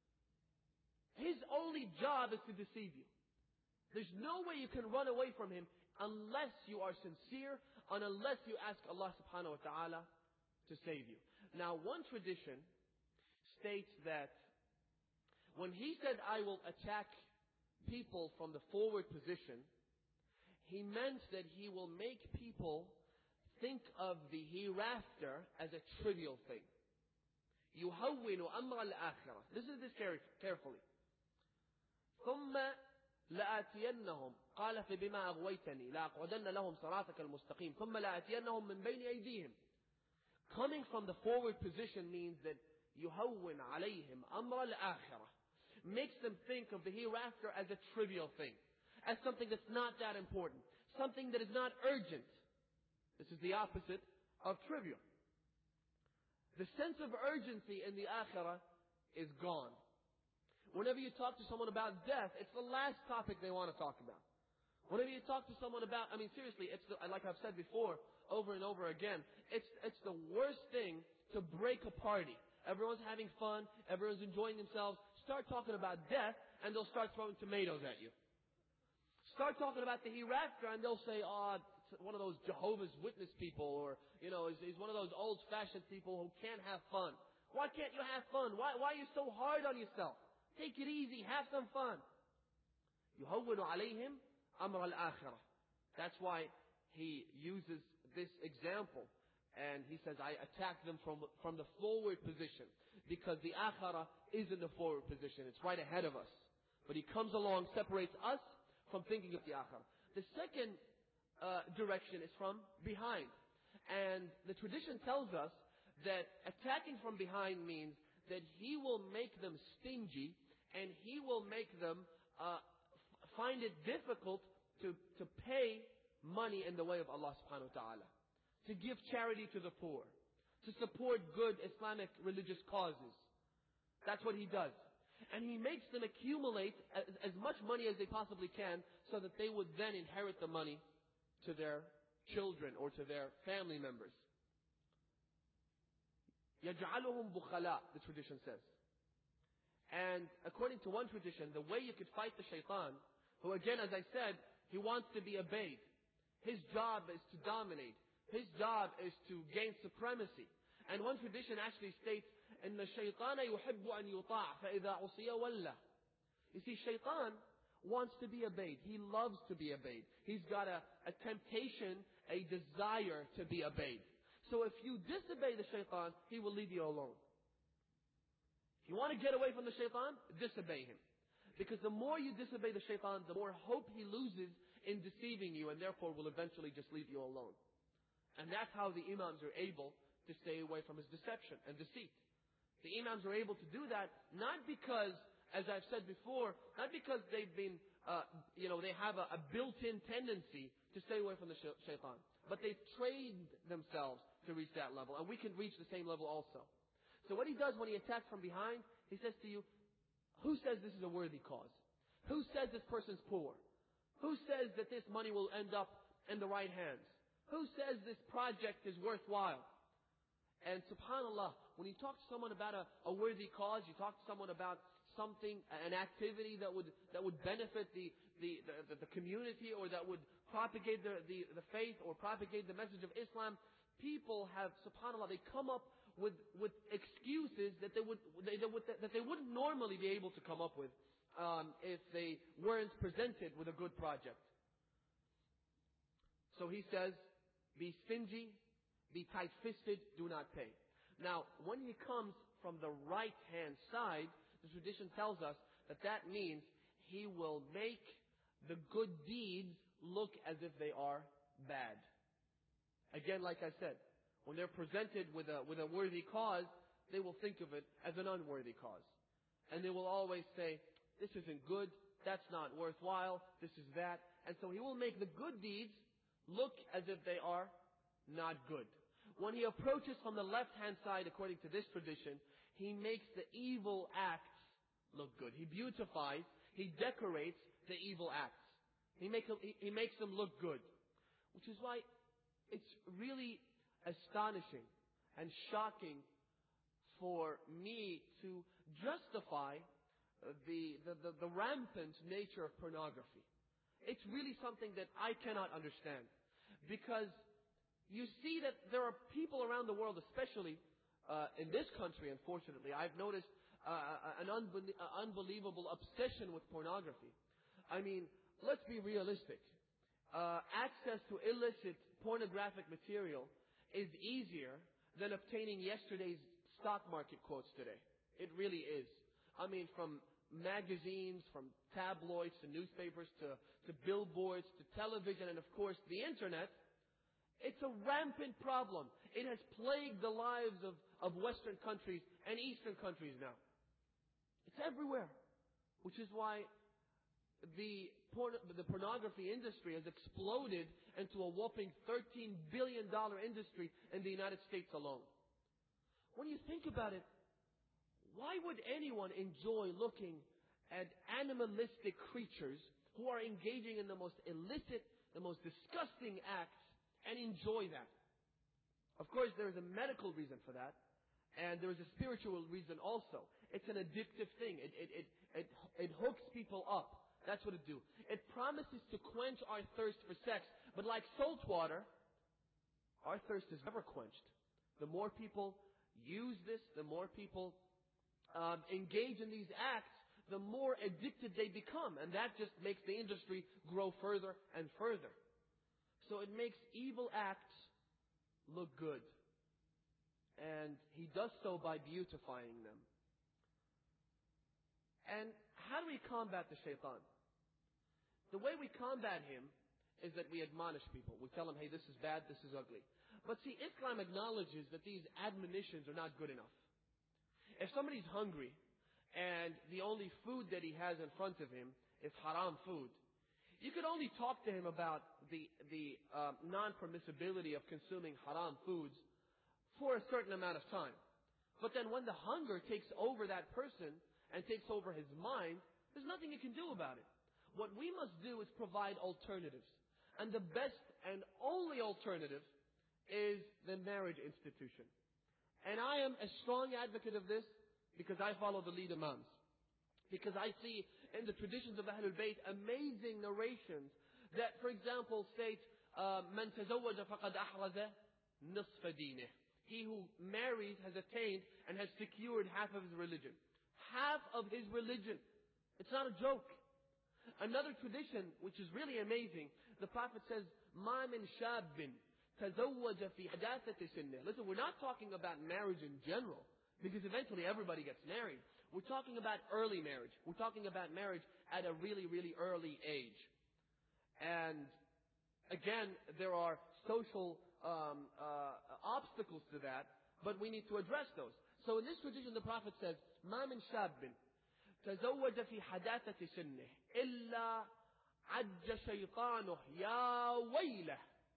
His only job is to deceive you. There's no way you can run away from him unless you are sincere and unless you ask Allah subhanahu wa ta'ala to save you. Now, one tradition states that when he said, I will attack people from the forward position, he meant that he will make people think of the hereafter as a trivial thing. يُهَوِّنُ أَمْرَ الْآخِرَةِ. Listen to this carefully. ثُمَّ لآتينهم قال فبما أغويتني لأقعدن لهم صراطك المستقيم ثم لآتينهم من بين أيديهم. Coming from the forward position means that يهون عليهم أمر الآخرة, makes them think of the hereafter as a trivial thing, as something that's not that important, something that is not urgent. This is the opposite of trivial. The sense of urgency in the akhirah is gone. Whenever you talk to someone about death, it's the last topic they want to talk about. Whenever you talk to someone about, seriously, like I've said before, over and over again, it's the worst thing to break a party. Everyone's having fun, everyone's enjoying themselves. Start talking about death, and they'll start throwing tomatoes at you. Start talking about the hereafter, and they'll say, it's one of those Jehovah's Witness people, or, he's one of those old-fashioned people who can't have fun. Why can't you have fun? Why are you so hard on yourself? Take it easy, have some fun. يهون عليهم أمر الآخرة. That's why he uses this example. And he says, I attack them from the forward position. Because the akhirah is in the forward position. It's right ahead of us. But he comes along, separates us from thinking of the akhirah. The second direction is from behind. And the tradition tells us that attacking from behind means that he will make them stingy, and he will make them find it difficult to pay money in the way of Allah subhanahu wa ta'ala, to give charity to the poor, to support good Islamic religious causes. That's what he does. And he makes them accumulate as much money as they possibly can, so that they would then inherit the money to their children or to their family members. يَجْعَلُهُمْ بُخَلَاء, the tradition says. And according to one tradition, the way you could fight the shaitan, who again, as I said, he wants to be obeyed. His job is to dominate. His job is to gain supremacy. And one tradition actually states, إِنَّ الشَّيْطَانَ يُحِبُّ أَن يُطَاعَ فَإِذَا عُصِيَ وَلَّهُ. You see, shaitan wants to be obeyed. He loves to be obeyed. He's got a temptation, a desire to be obeyed. So if you disobey the shaitan, he will leave you alone. If you want to get away from the shaitan, disobey him. Because the more you disobey the shaitan, the more hope he loses in deceiving you, and therefore will eventually just leave you alone. And that's how the imams are able to stay away from his deception and deceit. The imams are able to do that not because, as I've said before, not because they've been, they have a built-in tendency to stay away from the shaitan. But they've trained themselves to reach that level. And we can reach the same level also. So what he does when he attacks from behind, he says to you, who says this is a worthy cause? Who says this person's poor? Who says that this money will end up in the right hands? Who says this project is worthwhile? And subhanAllah, when you talk to someone about a worthy cause, you talk to someone about something, an activity that would benefit the community, or that would propagate the faith or propagate the message of Islam, people have, subhanAllah, they come up with excuses that they wouldn't normally be able to come up with if they weren't presented with a good project. So he says, be stingy, be tight-fisted, do not pay. Now, when he comes from the right-hand side, the tradition tells us that means he will make the good deeds look as if they are bad. Again, like I said, when they're presented with a worthy cause, they will think of it as an unworthy cause. And they will always say, this isn't good, that's not worthwhile, this is that. And so he will make the good deeds look as if they are not good. When he approaches from the left-hand side, according to this tradition, he makes the evil acts look good. He beautifies, he decorates the evil acts. He makes them look good. Which is why it's really astonishing and shocking for me to justify the rampant nature of pornography. It's really something that I cannot understand. Because you see that there are people around the world, especially in this country, unfortunately, I've noticed an unbelievable obsession with pornography. I mean, let's be realistic. Access to illicit pornographic material is easier than obtaining yesterday's stock market quotes today. It really is. I mean, from magazines, from tabloids to newspapers to billboards to television and of course the internet, it's a rampant problem. It has plagued the lives of Western countries and Eastern countries now. It's everywhere. Which is why the pornography industry has exploded into a whopping $13 billion industry in the United States alone. When you think about it, why would anyone enjoy looking at animalistic creatures who are engaging in the most illicit, the most disgusting acts and enjoy that? Of course, there is a medical reason for that. And there is a spiritual reason also. It's an addictive thing. It hooks people up. That's what it do. It promises to quench our thirst for sex. But like salt water, our thirst is never quenched. The more people use this, the more people engage in these acts, the more addicted they become. And that just makes the industry grow further and further. So it makes evil acts look good. And He does so by beautifying them. And how do we combat the shaitan? The way we combat him is that we admonish people. We tell them, hey, this is bad, this is ugly. But see, Islam acknowledges that these admonitions are not good enough. If somebody's hungry and the only food that he has in front of him is haram food, you could only talk to him about the non-permissibility of consuming haram foods for a certain amount of time. But then when the hunger takes over that person and takes over his mind, there's nothing you can do about it. What we must do is provide alternatives. And the best and only alternative is the marriage institution. And I am a strong advocate of this because I follow the lead imams. Because I see in the traditions of Ahlul Bayt amazing narrations that, for example, state, مَنْ تَزَوَّجَ فَقَدْ أَحْرَزَ نِصْفَ دِينِهِ. He who marries has attained and has secured half of his religion. Half of his religion. It's not a joke. Another tradition, which is really amazing, the Prophet says, مَا مِنْ شَابٍ تَزَوَّجَ فِي حَدَاثَةِ سِنِّهِ. Listen, we're not talking about marriage in general, because eventually everybody gets married. We're talking about early marriage. We're talking about marriage at a really, really early age. And again, there are social obstacles to that, but we need to address those. So in this tradition, the Prophet says, مَا مِنْ شَابٍ تزوج في حداثة سنه إلا عج شيطانه يا ويله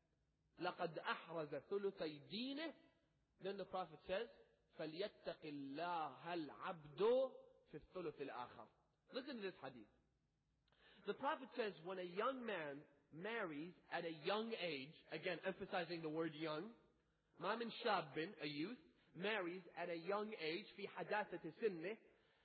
لقد أحرز ثلثي دينه. Then the Prophet says, فليتق الله العبد في الثلث الآخر. Listen to this hadith. The Prophet says, when a young man marries at a young age, again emphasizing the word young, ما من شاب, a youth, marries at a young age في حداثة سنه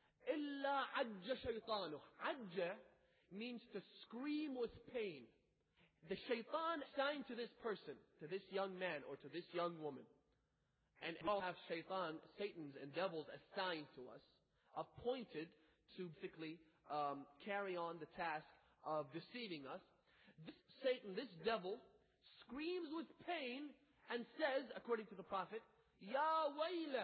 إلا عج شيطانه. عج means to scream with pain. The shaitan assigned to this person, to this young man or to this young woman, and we all have shaitan, Satans and devils assigned to us, appointed to basically carry on the task of deceiving us. This Satan, this devil, screams with pain and says, according to the Prophet, Ya waylah.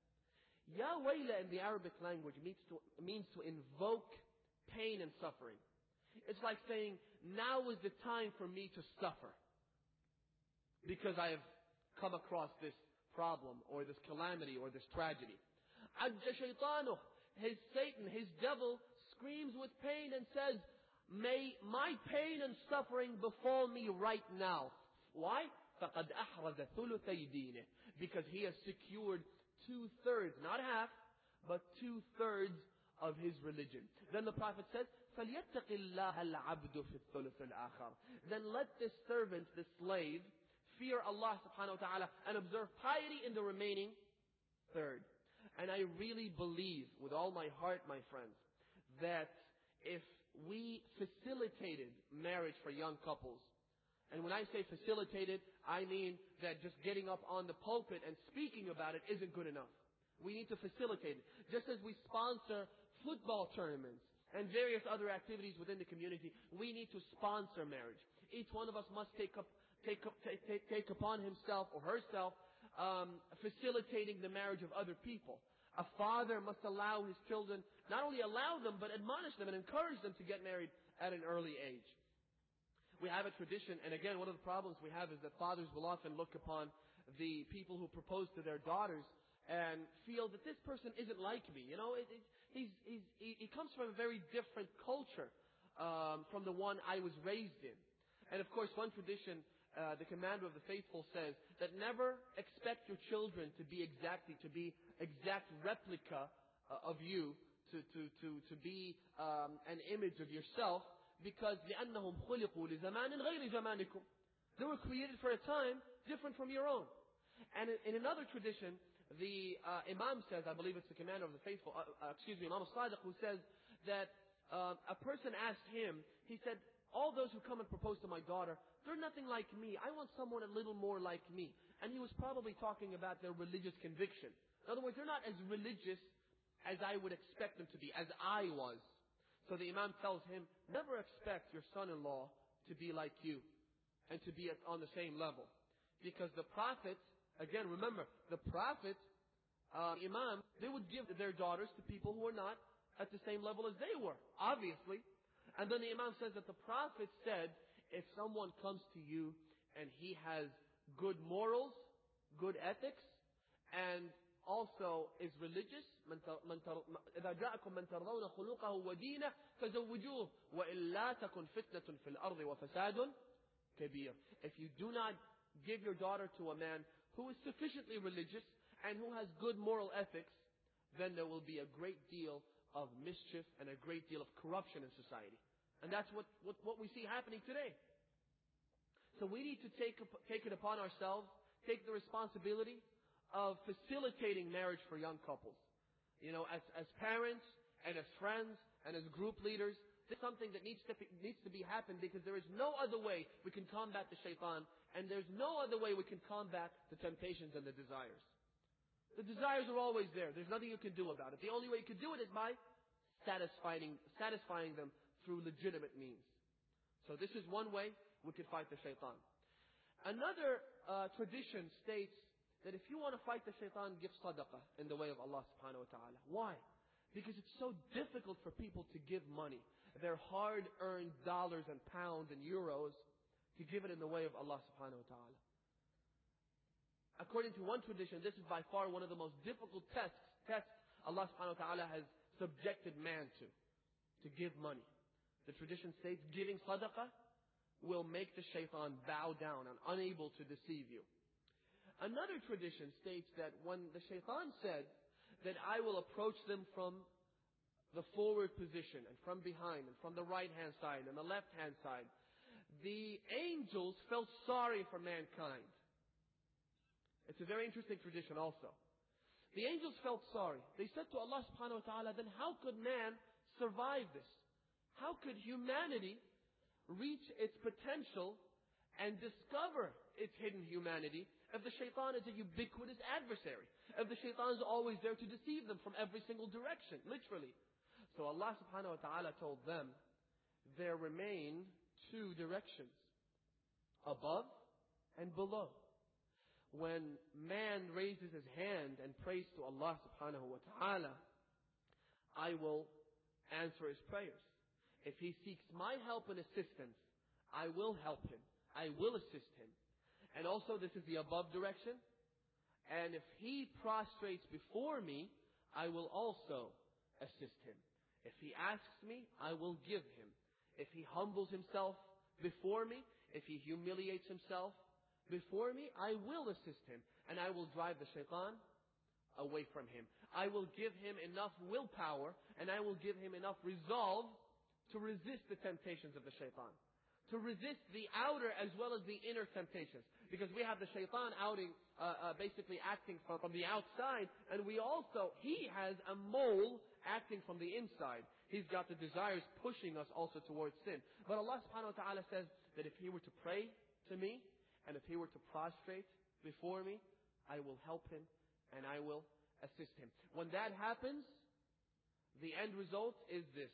Ya wayla in the Arabic language means to invoke pain and suffering. It's like saying, now is the time for me to suffer because I have come across this problem or this calamity or this tragedy. Ajja shaytanuh, his Satan, his devil, screams with pain and says, may my pain and suffering befall me right now. Why? فَقَدْ أَحْرَزَ ثُلُثَيْ دِينِهِ. Because he has secured 2/3, not half, but 2/3 of his religion. Then the Prophet says, فَلْيَتَّقِ اللَّهَ الْعَبْدُ فِي الثُّلُثِ الْآخَرِ. Then let this servant, this slave, fear Allah subhanahu wa ta'ala and observe piety in the remaining third. And I really believe with all my heart, my friends, that if we facilitated marriage for young couples, and when I say facilitated, I mean that just getting up on the pulpit and speaking about it isn't good enough. We need to facilitate it. Just as we sponsor football tournaments and various other activities within the community, we need to sponsor marriage. Each one of us must take upon himself or herself facilitating the marriage of other people. A father must allow his children, not only allow them, but admonish them and encourage them to get married at an early age. We have a tradition, and again, one of the problems we have is that fathers will often look upon the people who propose to their daughters and feel that this person isn't like me. You know, he comes from a very different culture from the one I was raised in. And of course, one tradition, the commander of the faithful says that never expect your children to be exact replica of you, to be an image of yourself, because لأنهم خلقوا لزمان غير زمانكم. They were created for a time different from your own. And in another tradition, the Imam says, I believe it's the commander of the faithful, Imam al-Sadiq, who says that a person asked him, he said, all those who come and propose to my daughter, they're nothing like me. I want someone a little more like me. And he was probably talking about their religious conviction. In other words, they're not as religious as I would expect them to be, as I was. So the Imam tells him, never expect your son-in-law to be like you and to be on the same level. Because the prophets, again, remember, the prophets, Imam, they would give their daughters to people who are not at the same level as they were, obviously. And then the Imam says that the Prophet said, if someone comes to you and he has good morals, good ethics, and also is religious, إذا جاءكم من ترضون خلقه ودينه فزوجوه وإلا تكن فتنة في الأرض وفساد كبير. If you do not give your daughter to a man who is sufficiently religious and who has good moral ethics, then there will be a great deal of mischief and a great deal of corruption in society. And that's what we see happening today. So we need to take it upon ourselves, take the responsibility of facilitating marriage for young couples. You know, as parents and as friends and as group leaders, this is something that needs to be happened, because there is no other way we can combat the shaitan, and there's no other way we can combat the temptations and the desires. The desires are always there. There's nothing you can do about it. The only way you can do it is by satisfying them through legitimate means. So this is one way we can fight the shaitan. Another tradition states that if you want to fight the shaitan, give sadaqah in the way of Allah subhanahu wa ta'ala. Why? Because it's so difficult for people to give money, their hard-earned dollars and pounds and euros, to give it in the way of Allah subhanahu wa ta'ala. According to one tradition, this is by far one of the most difficult tests Allah subhanahu wa ta'ala has subjected man to give money. The tradition states giving sadaqah will make the shaitan bow down and unable to deceive you. Another tradition states that when the shaitan said that I will approach them from the forward position and from behind and from the right hand side and the left hand side, the angels felt sorry for mankind. It's a very interesting tradition also. The angels felt sorry. They said to Allah subhanahu wa ta'ala, then how could man survive this? How could humanity reach its potential and discover its hidden humanity if the shaitan is a ubiquitous adversary? If the shaitan is always there to deceive them from every single direction, literally. So Allah subhanahu wa ta'ala told them, there remain two directions, above and below. When man raises his hand and prays to Allah subhanahu wa ta'ala, I will answer his prayers. If he seeks my help and assistance, I will help him. I will assist him. And also this is the above direction. And if he prostrates before me, I will also assist him. If he asks me, I will give him. If he humbles himself before me, if he humiliates himself before me, I will assist him. And I will drive the shaitan away from him. I will give him enough willpower and I will give him enough resolve to resist the temptations of the shaitan. To resist the outer as well as the inner temptations. Because we have the shaitan basically acting from the outside, and he has a mole acting from the inside. He's got the desires pushing us also towards sin. But Allah subhanahu wa ta'ala says that if he were to pray to me, and if he were to prostrate before me, I will help him and I will assist him. When that happens, the end result is this.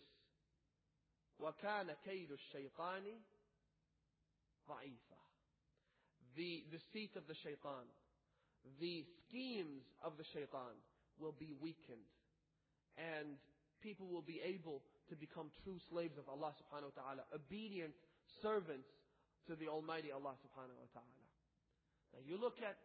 وَكَانَ كَيْدُ الشَّيْطَانِ ضَعِيفًا. The deceit of the shaitan, the schemes of the shaitan will be weakened. And people will be able to become true slaves of Allah subhanahu wa ta'ala, obedient servants to the Almighty Allah subhanahu wa ta'ala. Now you look at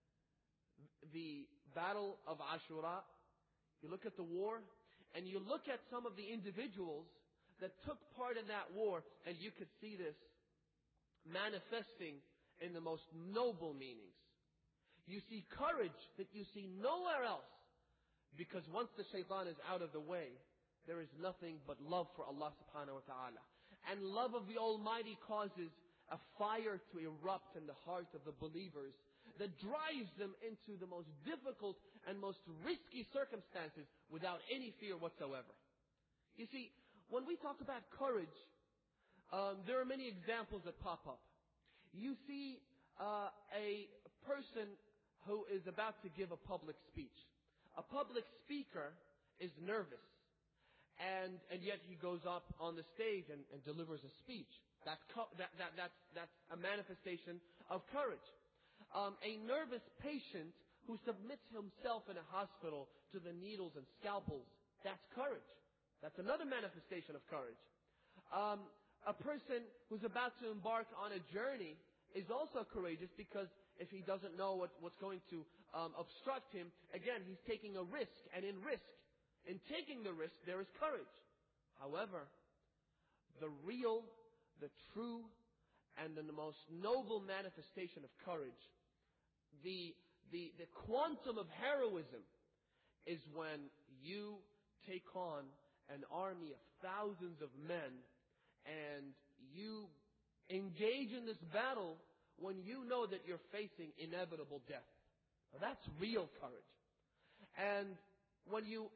the battle of Ashura, you look at the war, and you look at some of the individuals that took part in that war, and you could see this manifesting in the most noble meanings. You see courage that you see nowhere else, because once the shaitan is out of the way, there is nothing but love for Allah subhanahu wa ta'ala. And love of the Almighty causes a fire to erupt in the heart of the believers that drives them into the most difficult and most risky circumstances without any fear whatsoever. You see, when we talk about courage, there are many examples that pop up. You see a person who is about to give a public speech. A public speaker is nervous. And yet he goes up on the stage and delivers a speech. That's a manifestation of courage. A nervous patient who submits himself in a hospital to the needles and scalpels, that's courage. That's another manifestation of courage. A person who's about to embark on a journey is also courageous, because if he doesn't know what's going to obstruct him, again, he's taking a risk. And in taking the risk, there is courage. However, the real, the true, and the most noble manifestation of courage, the quantum of heroism, is when you take on an army of thousands of men and you engage in this battle when you know that you're facing inevitable death. Now that's real courage. And when you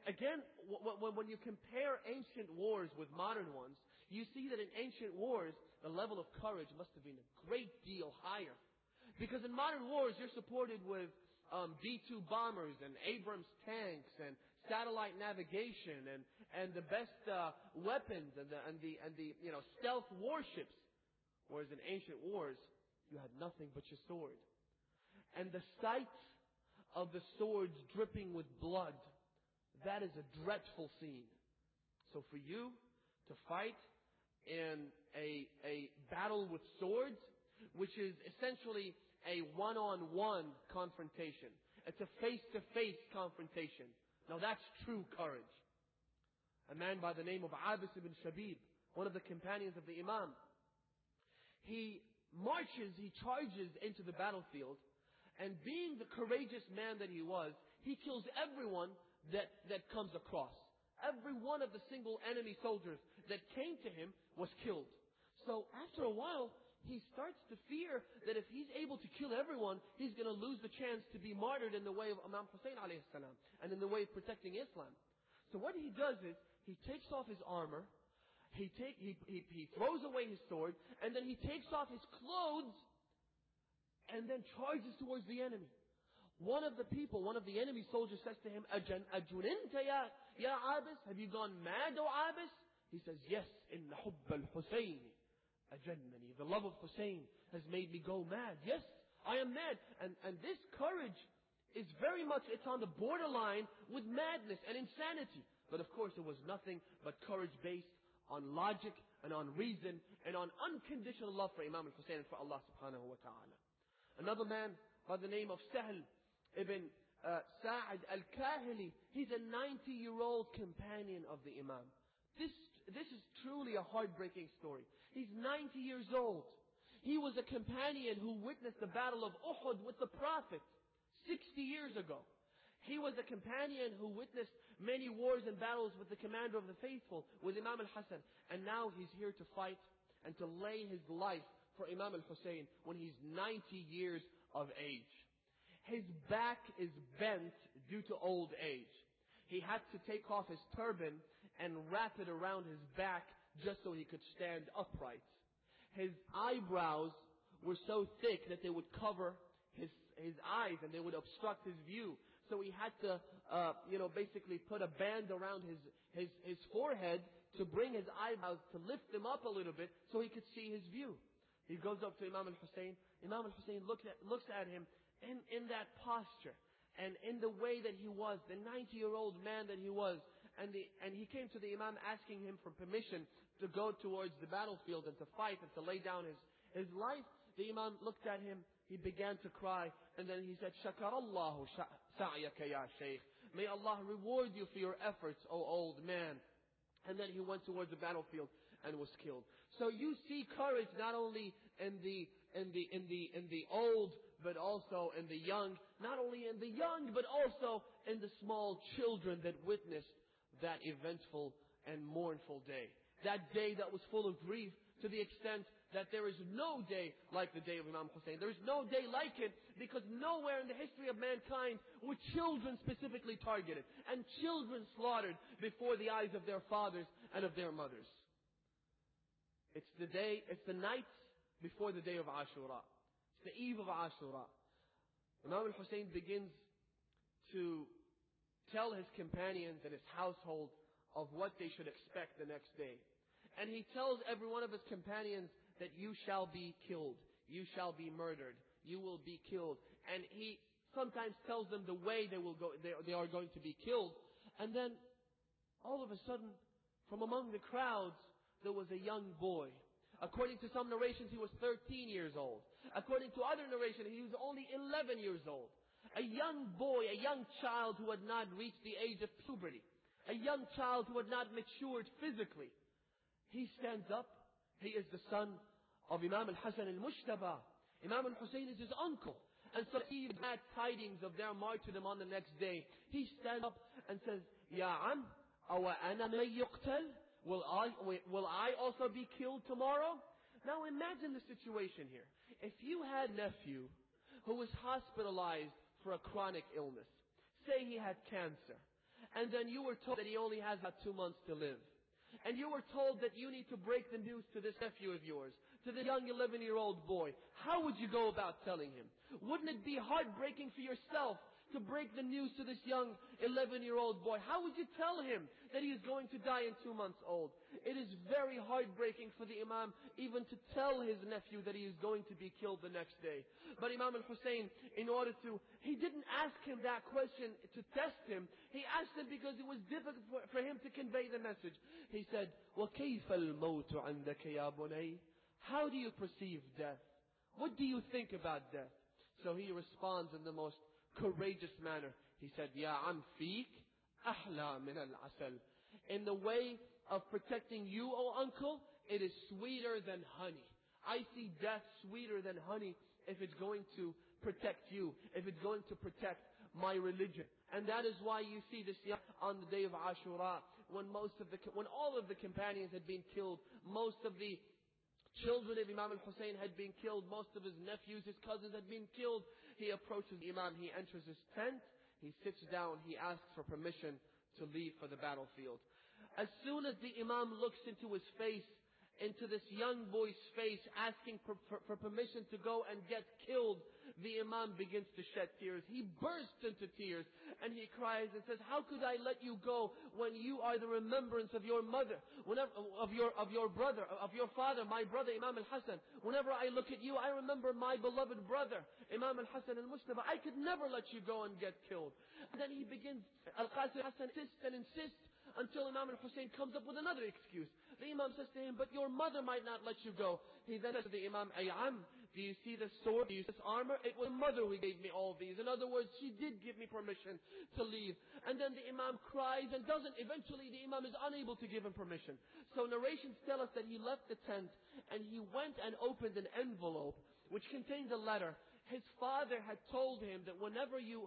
compare ancient wars with modern ones, you see that in ancient wars, the level of courage must have been a great deal higher. Because in modern wars, you're supported with B-2 bombers and Abrams tanks and satellite navigation and the best weapons and the stealth warships. Whereas in ancient wars, you had nothing but your sword. And the sight of the swords dripping with blood, that is a dreadful scene. So for you to fight in a battle with swords, which is essentially a one-on-one confrontation. It's a face-to-face confrontation. Now that's true courage. A man by the name of Abis ibn Shabib, one of the companions of the Imam, he charges into the battlefield, and being the courageous man that he was, he kills everyone that comes across. Every one of the single enemy soldiers that came to him was killed. So after a while, he starts to fear that if he's able to kill everyone, he's going to lose the chance to be martyred in the way of Imam Hussein alayhi salam, and in the way of protecting Islam. So what he does is, he takes off his armor, he throws away his sword, and then he takes off his clothes, and then charges towards the enemy. One of the enemy soldiers says to him, Ajuninta ya Abis? Have you gone mad, O Abis? He says, yes, inna hubb al-Husayn ajannani. The love of Hussein has made me go mad. Yes, I am mad. And this courage is very much, it's on the borderline with madness and insanity. But of course it was nothing but courage based on logic and on reason and on unconditional love for Imam al-Hussein and for Allah subhanahu wa ta'ala. Another man by the name of Sahl ibn Sa'id al-Kahili, he's a 90-year-old companion of the Imam. This is truly a heartbreaking story. He's 90 years old. He was a companion who witnessed the battle of Uhud with the Prophet 60 years ago. He was a companion who witnessed many wars and battles with the commander of the faithful, with Imam al-Hasan. And now he's here to fight and to lay his life for Imam al-Hussein when he's 90 years of age. His back is bent due to old age. He had to take off his turban and wrap it around his back just so he could stand upright. His eyebrows were so thick that they would cover his eyes and they would obstruct his view. So he had to, basically put a band around his forehead to bring his eyebrows, to lift them up a little bit so he could see his view. He goes up to Imam al-Hussein. Imam al-Hussein looks at him in that posture. and in the way that he was, the 90-year-old man that he was, and he came to the Imam asking him for permission to go towards the battlefield and to fight and to lay down his life. The Imam looked at him, he began to cry, and then he said, Shakarallahu sa'yaka ya shaykh. May Allah reward you for your efforts, O old man. And then he went towards the battlefield and was killed. So you see courage not only in the old, but also in the young. Not only in the young, but also in the small children that witnessed that eventful and mournful day. That day that was full of grief, to the extent that there is no day like the day of Imam Hussein. There is no day like it, because nowhere in the history of mankind were children specifically targeted and children slaughtered before the eyes of their fathers and of their mothers. It's the night before the day of Ashura. It's the eve of Ashura. Imam al-Hussein begins to tell his companions and his household of what they should expect the next day. And he tells every one of his companions that you shall be killed. You shall be murdered. You will be killed. And he sometimes tells them the way they are going to be killed. And then, all of a sudden, from among the crowds, there was a young boy. According to some narrations, he was 13 years old. According to other narrations, he was only 11 years old. A young boy, a young child who had not reached the age of puberty. A young child who had not matured physically. He stands up. He is the son of Imam al-Hasan al-Mushtaba. Imam al-Hussein is his uncle. And so he had tidings of their martyrdom on the next day. He stands up and says, Ya Am, awa ana man yuqtal? Will I also be killed tomorrow? Now imagine the situation here. If you had a nephew who was hospitalized for a chronic illness, say he had cancer, and then you were told that he only has about 2 months to live, and you were told that you need to break the news to this nephew of yours, to the young 11-year-old boy, how would you go about telling him? Wouldn't it be heartbreaking for yourself to break the news to this young 11-year-old boy? How would you tell him that he is going to die in 2 months old? It is very heartbreaking for the Imam even to tell his nephew that he is going to be killed the next day. But Imam al-Hussein, he didn't ask him that question to test him. He asked him because it was difficult for him to convey the message. He said, وَكَيْفَ الْمَوْتُ عَنْدَكَ يَا بُنَيْ? How do you perceive death? What do you think about death? So he responds in the most courageous manner. He said, Ya am feek ahla min al-asal. In the way of protecting you, O uncle, it is sweeter than honey. I see death sweeter than honey if it's going to protect you, if it's going to protect my religion. And that is why you see this on the day of Ashura, when all of the companions had been killed, most of the children of Imam al-Hussein had been killed, most of his nephews, his cousins had been killed. He approaches the Imam, he enters his tent, he sits down, he asks for permission to leave for the battlefield. As soon as the Imam looks into his face, into this young boy's face, asking for permission to go and get killed, the Imam begins to shed tears. He bursts into tears and he cries and says, how could I let you go when you are the remembrance of your mother, of your brother, of your father, my brother Imam al-Hasan? Whenever I look at you, I remember my beloved brother Imam al-Hasan al-Mushtaba. I could never let you go and get killed. And then he begins, Al-Qasim Hasan insists until Imam al-Hussein comes up with another excuse. The Imam says to him, but your mother might not let you go. He then says to the Imam, Ayyam, do you see this sword? Do you see this armor? It was mother who gave me all these. In other words, she did give me permission to leave. And then the Imam cries and eventually the Imam is unable to give him permission. So narrations tell us that he left the tent and he went and opened an envelope which contained a letter. His father had told him that whenever you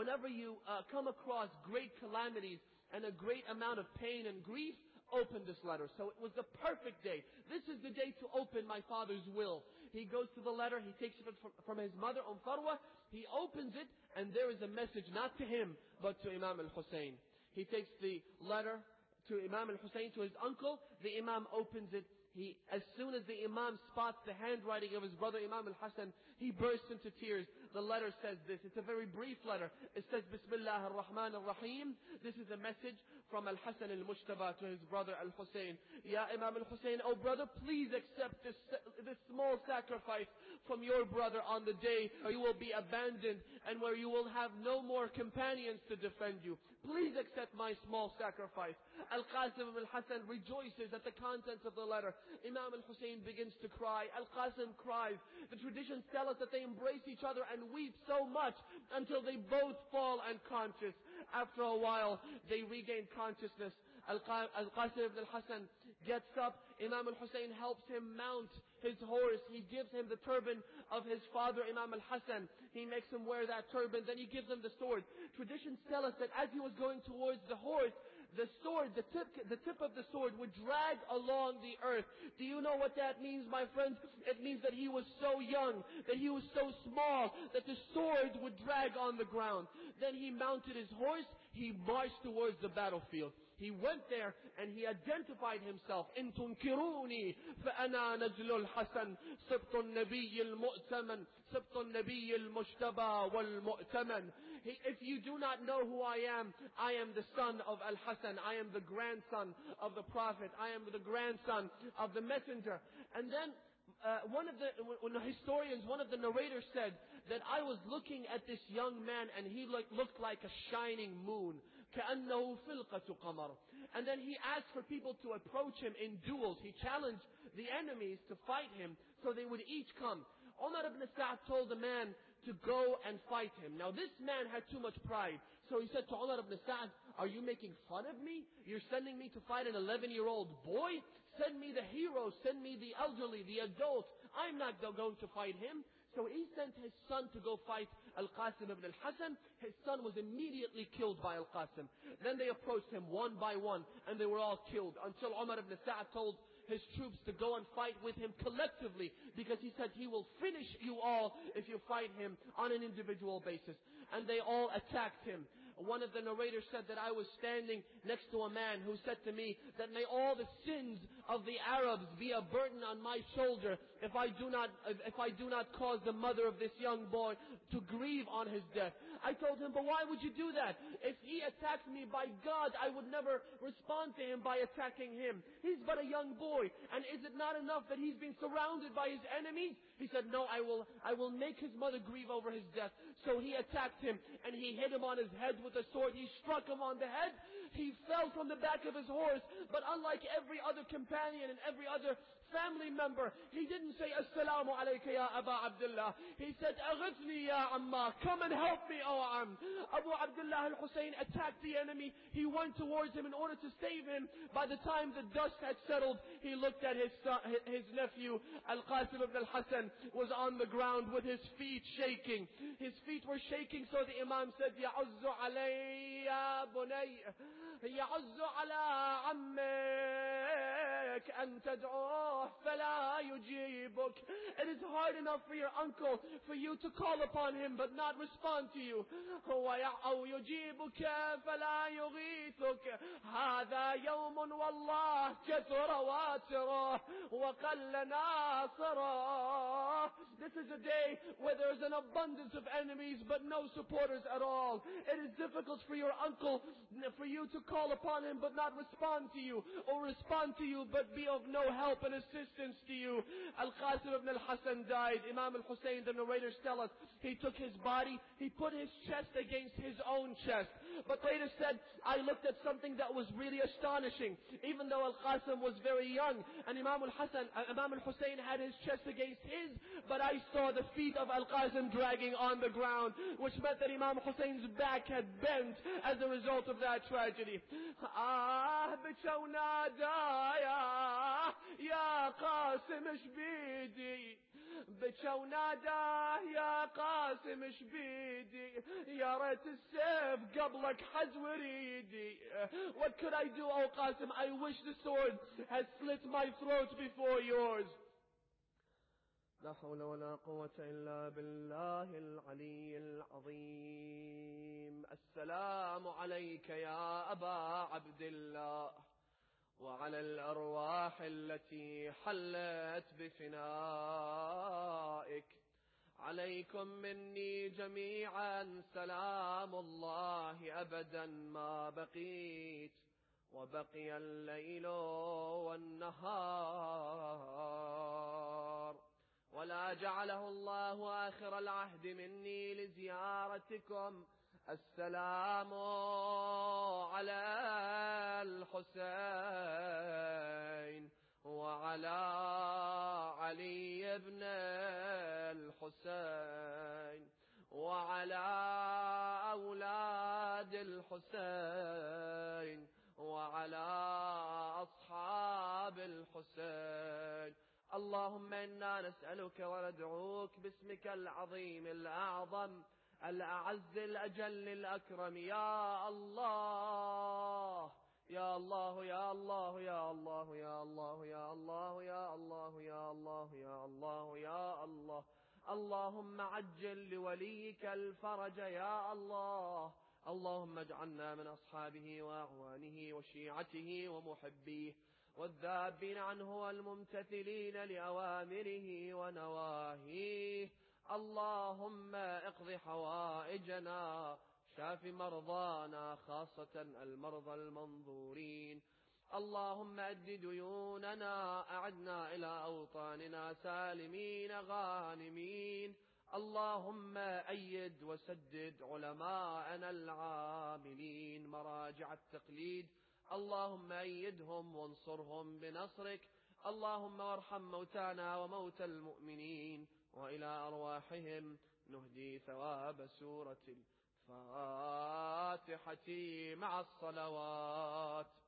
come across great calamities and a great amount of pain and grief, open this letter. So it was the perfect day. This is the day to open my father's will. He goes to the letter, he takes it from his mother, Farwa, he opens it, and there is a message not to him, but to Imam al-Hussein. He takes the letter to Imam al-Hussein, to his uncle, the Imam opens it, As soon as the Imam spots the handwriting of his brother Imam al-Hasan, he bursts into tears. The letter says this. It's a very brief letter. It says, Bismillah ar-Rahman ar-Rahim. This is a message from Al-Hasan al-Mujtaba to his brother Al-Husayn. Ya Imam al-Husayn, oh brother, please accept this small sacrifice from your brother on the day where you will be abandoned and where you will have no more companions to defend you. Please accept my small sacrifice. Al-Qasim ibn al-Hasan rejoices at the contents of the letter. Imam al-Husayn begins to cry. Al-Qasim cries. The traditions tell us that they embrace each other and weep so much until they both fall unconscious. After a while, they regain consciousness. Al-Qasim ibn al-Hasan gets up. Imam al-Husayn helps him mount his horse. He gives him the turban of his father, Imam al-Hasan. He makes him wear that turban. Then he gives him the sword. Traditions tell us that as he was going towards the horse, the sword, the tip of the sword would drag along the earth. Do you know what that means, my friends? It means that he was so young, that he was so small, that the sword would drag on the ground. Then he mounted his horse. He marched towards the battlefield. He went there and he identified himself. إن تنكروني فأنا نجل الحسن سبط النبي المؤتمن سبط النبي المجتبى والمؤتمن. If you do not know who I am the son of Al-Hasan. I am the grandson of the Prophet. I am the grandson of the Messenger. And then one of the narrators said that I was looking at this young man and he looked like a shining moon. كأنه فلقة قمر. And then he asked for people to approach him in duels. He challenged the enemies to fight him so they would each come. Umar ibn Sa'd told the man to go and fight him. Now this man had too much pride. So he said to Umar ibn Sa'd, are you making fun of me? You're sending me to fight an 11-year-old boy? Send me the hero, send me the elderly, the adult. I'm not going to fight him. So he sent his son to go fight Al-Qasim ibn al-Hasan. His son was immediately killed by Al-Qasim. Then they approached him one by one and they were all killed until Umar ibn Sa'd told his troops to go and fight with him collectively because he said he will finish you all if you fight him on an individual basis. And they all attacked him. One of the narrators said that I was standing next to a man who said to me that may all the sins of the Arabs be a burden on my shoulder if I do not cause the mother of this young boy to grieve on his death. I told him, but why would you do that? If he attacked me, by God, I would never respond to him by attacking him. He's but a young boy. And is it not enough that he's been surrounded by his enemies? He said, no, I will make his mother grieve over his death. So he attacked him and he hit him on his head with a sword. He struck him on the head. He fell from the back of his horse. But unlike every other companion and every other family member, he didn't say, Assalamu alayka ya Aba Abdullah. He said, Aghithni ya Amma. Come and help me, O Am. Abu Abdullah al-Husayn attacked the enemy. He went towards him in order to save him. By the time the dust had settled, he looked at his nephew, Al-Qasim ibn al-Hasan, was on the ground with his feet shaking. His feet were shaking, so the Imam said, Ya'uzzu alayya bunay. يعز على عمك أن تدعوه فلا يجيبك. It is hard enough for your uncle for you to call upon him but not respond to you. أو يجيبك فلا يغيثك. هذا يوم والله كثر واتره وقل ناصره. This is a day where there is an abundance of enemies but no supporters at all. It is difficult for your uncle, for you to call upon him but not respond to you, or respond to you but be of no help and assistance to you. Al-Qasim ibn al-Hasan died. Imam al-Husayn, the narrators tell us, he took his body, he put his chest against his own chest. But later said, I looked at something that was really astonishing. Even though Al-Qasim was very young and Imam al-Husayn had his chest against his, but I saw the feet of Al-Qasim dragging on the ground, which meant that Imam Husayn's back had bent as a result of that tragedy. بكوا نادايا يا قاسم اش بيدي بكوا ناداه يا قاسم اش بيدي يا ريت السيف قبلك حز وريدي. What could I do, O Qasim? I wish the sword had slit my throat before yours. لا حول ولا قوة إلا بالله العلي العظيم. السلام عليك يا أبا عبد الله وعلى الأرواح التي حلت بفنائك. عليكم مني جميعا سلام الله أبدا ما بقيت، وبقي الليل والنهار، ولا جعله الله آخر العهد مني لزيارتكم. السلام على الحسين وعلى علي بن الحسين وعلى أولاد الحسين وعلى أصحاب الحسين. اللهم إنا نسألك وندعوك باسمك العظيم الأعظم الأعز الأجل الأكرم، يا الله يا الله يا الله يا الله يا الله يا الله يا الله يا الله يا الله يا الله. اللهم عجل لوليك الفرج يا الله. اللهم اجعلنا من أصحابه وأعوانه وشيعته ومحبيه والذابين عنه والممتثلين لأوامره ونواهيه. اللهم اقض حوائجنا، شاف مرضانا خاصة المرضى المنظورين. اللهم أد ديوننا، أعدنا إلى أوطاننا سالمين غانمين. اللهم أيد وسدد علماءنا العاملين مراجع التقليد، اللهم أيدهم وانصرهم بنصرك. اللهم وارحم موتانا وموتى المؤمنين، وإلى أرواحهم نهدي ثواب سورة الفاتحة مع الصلوات.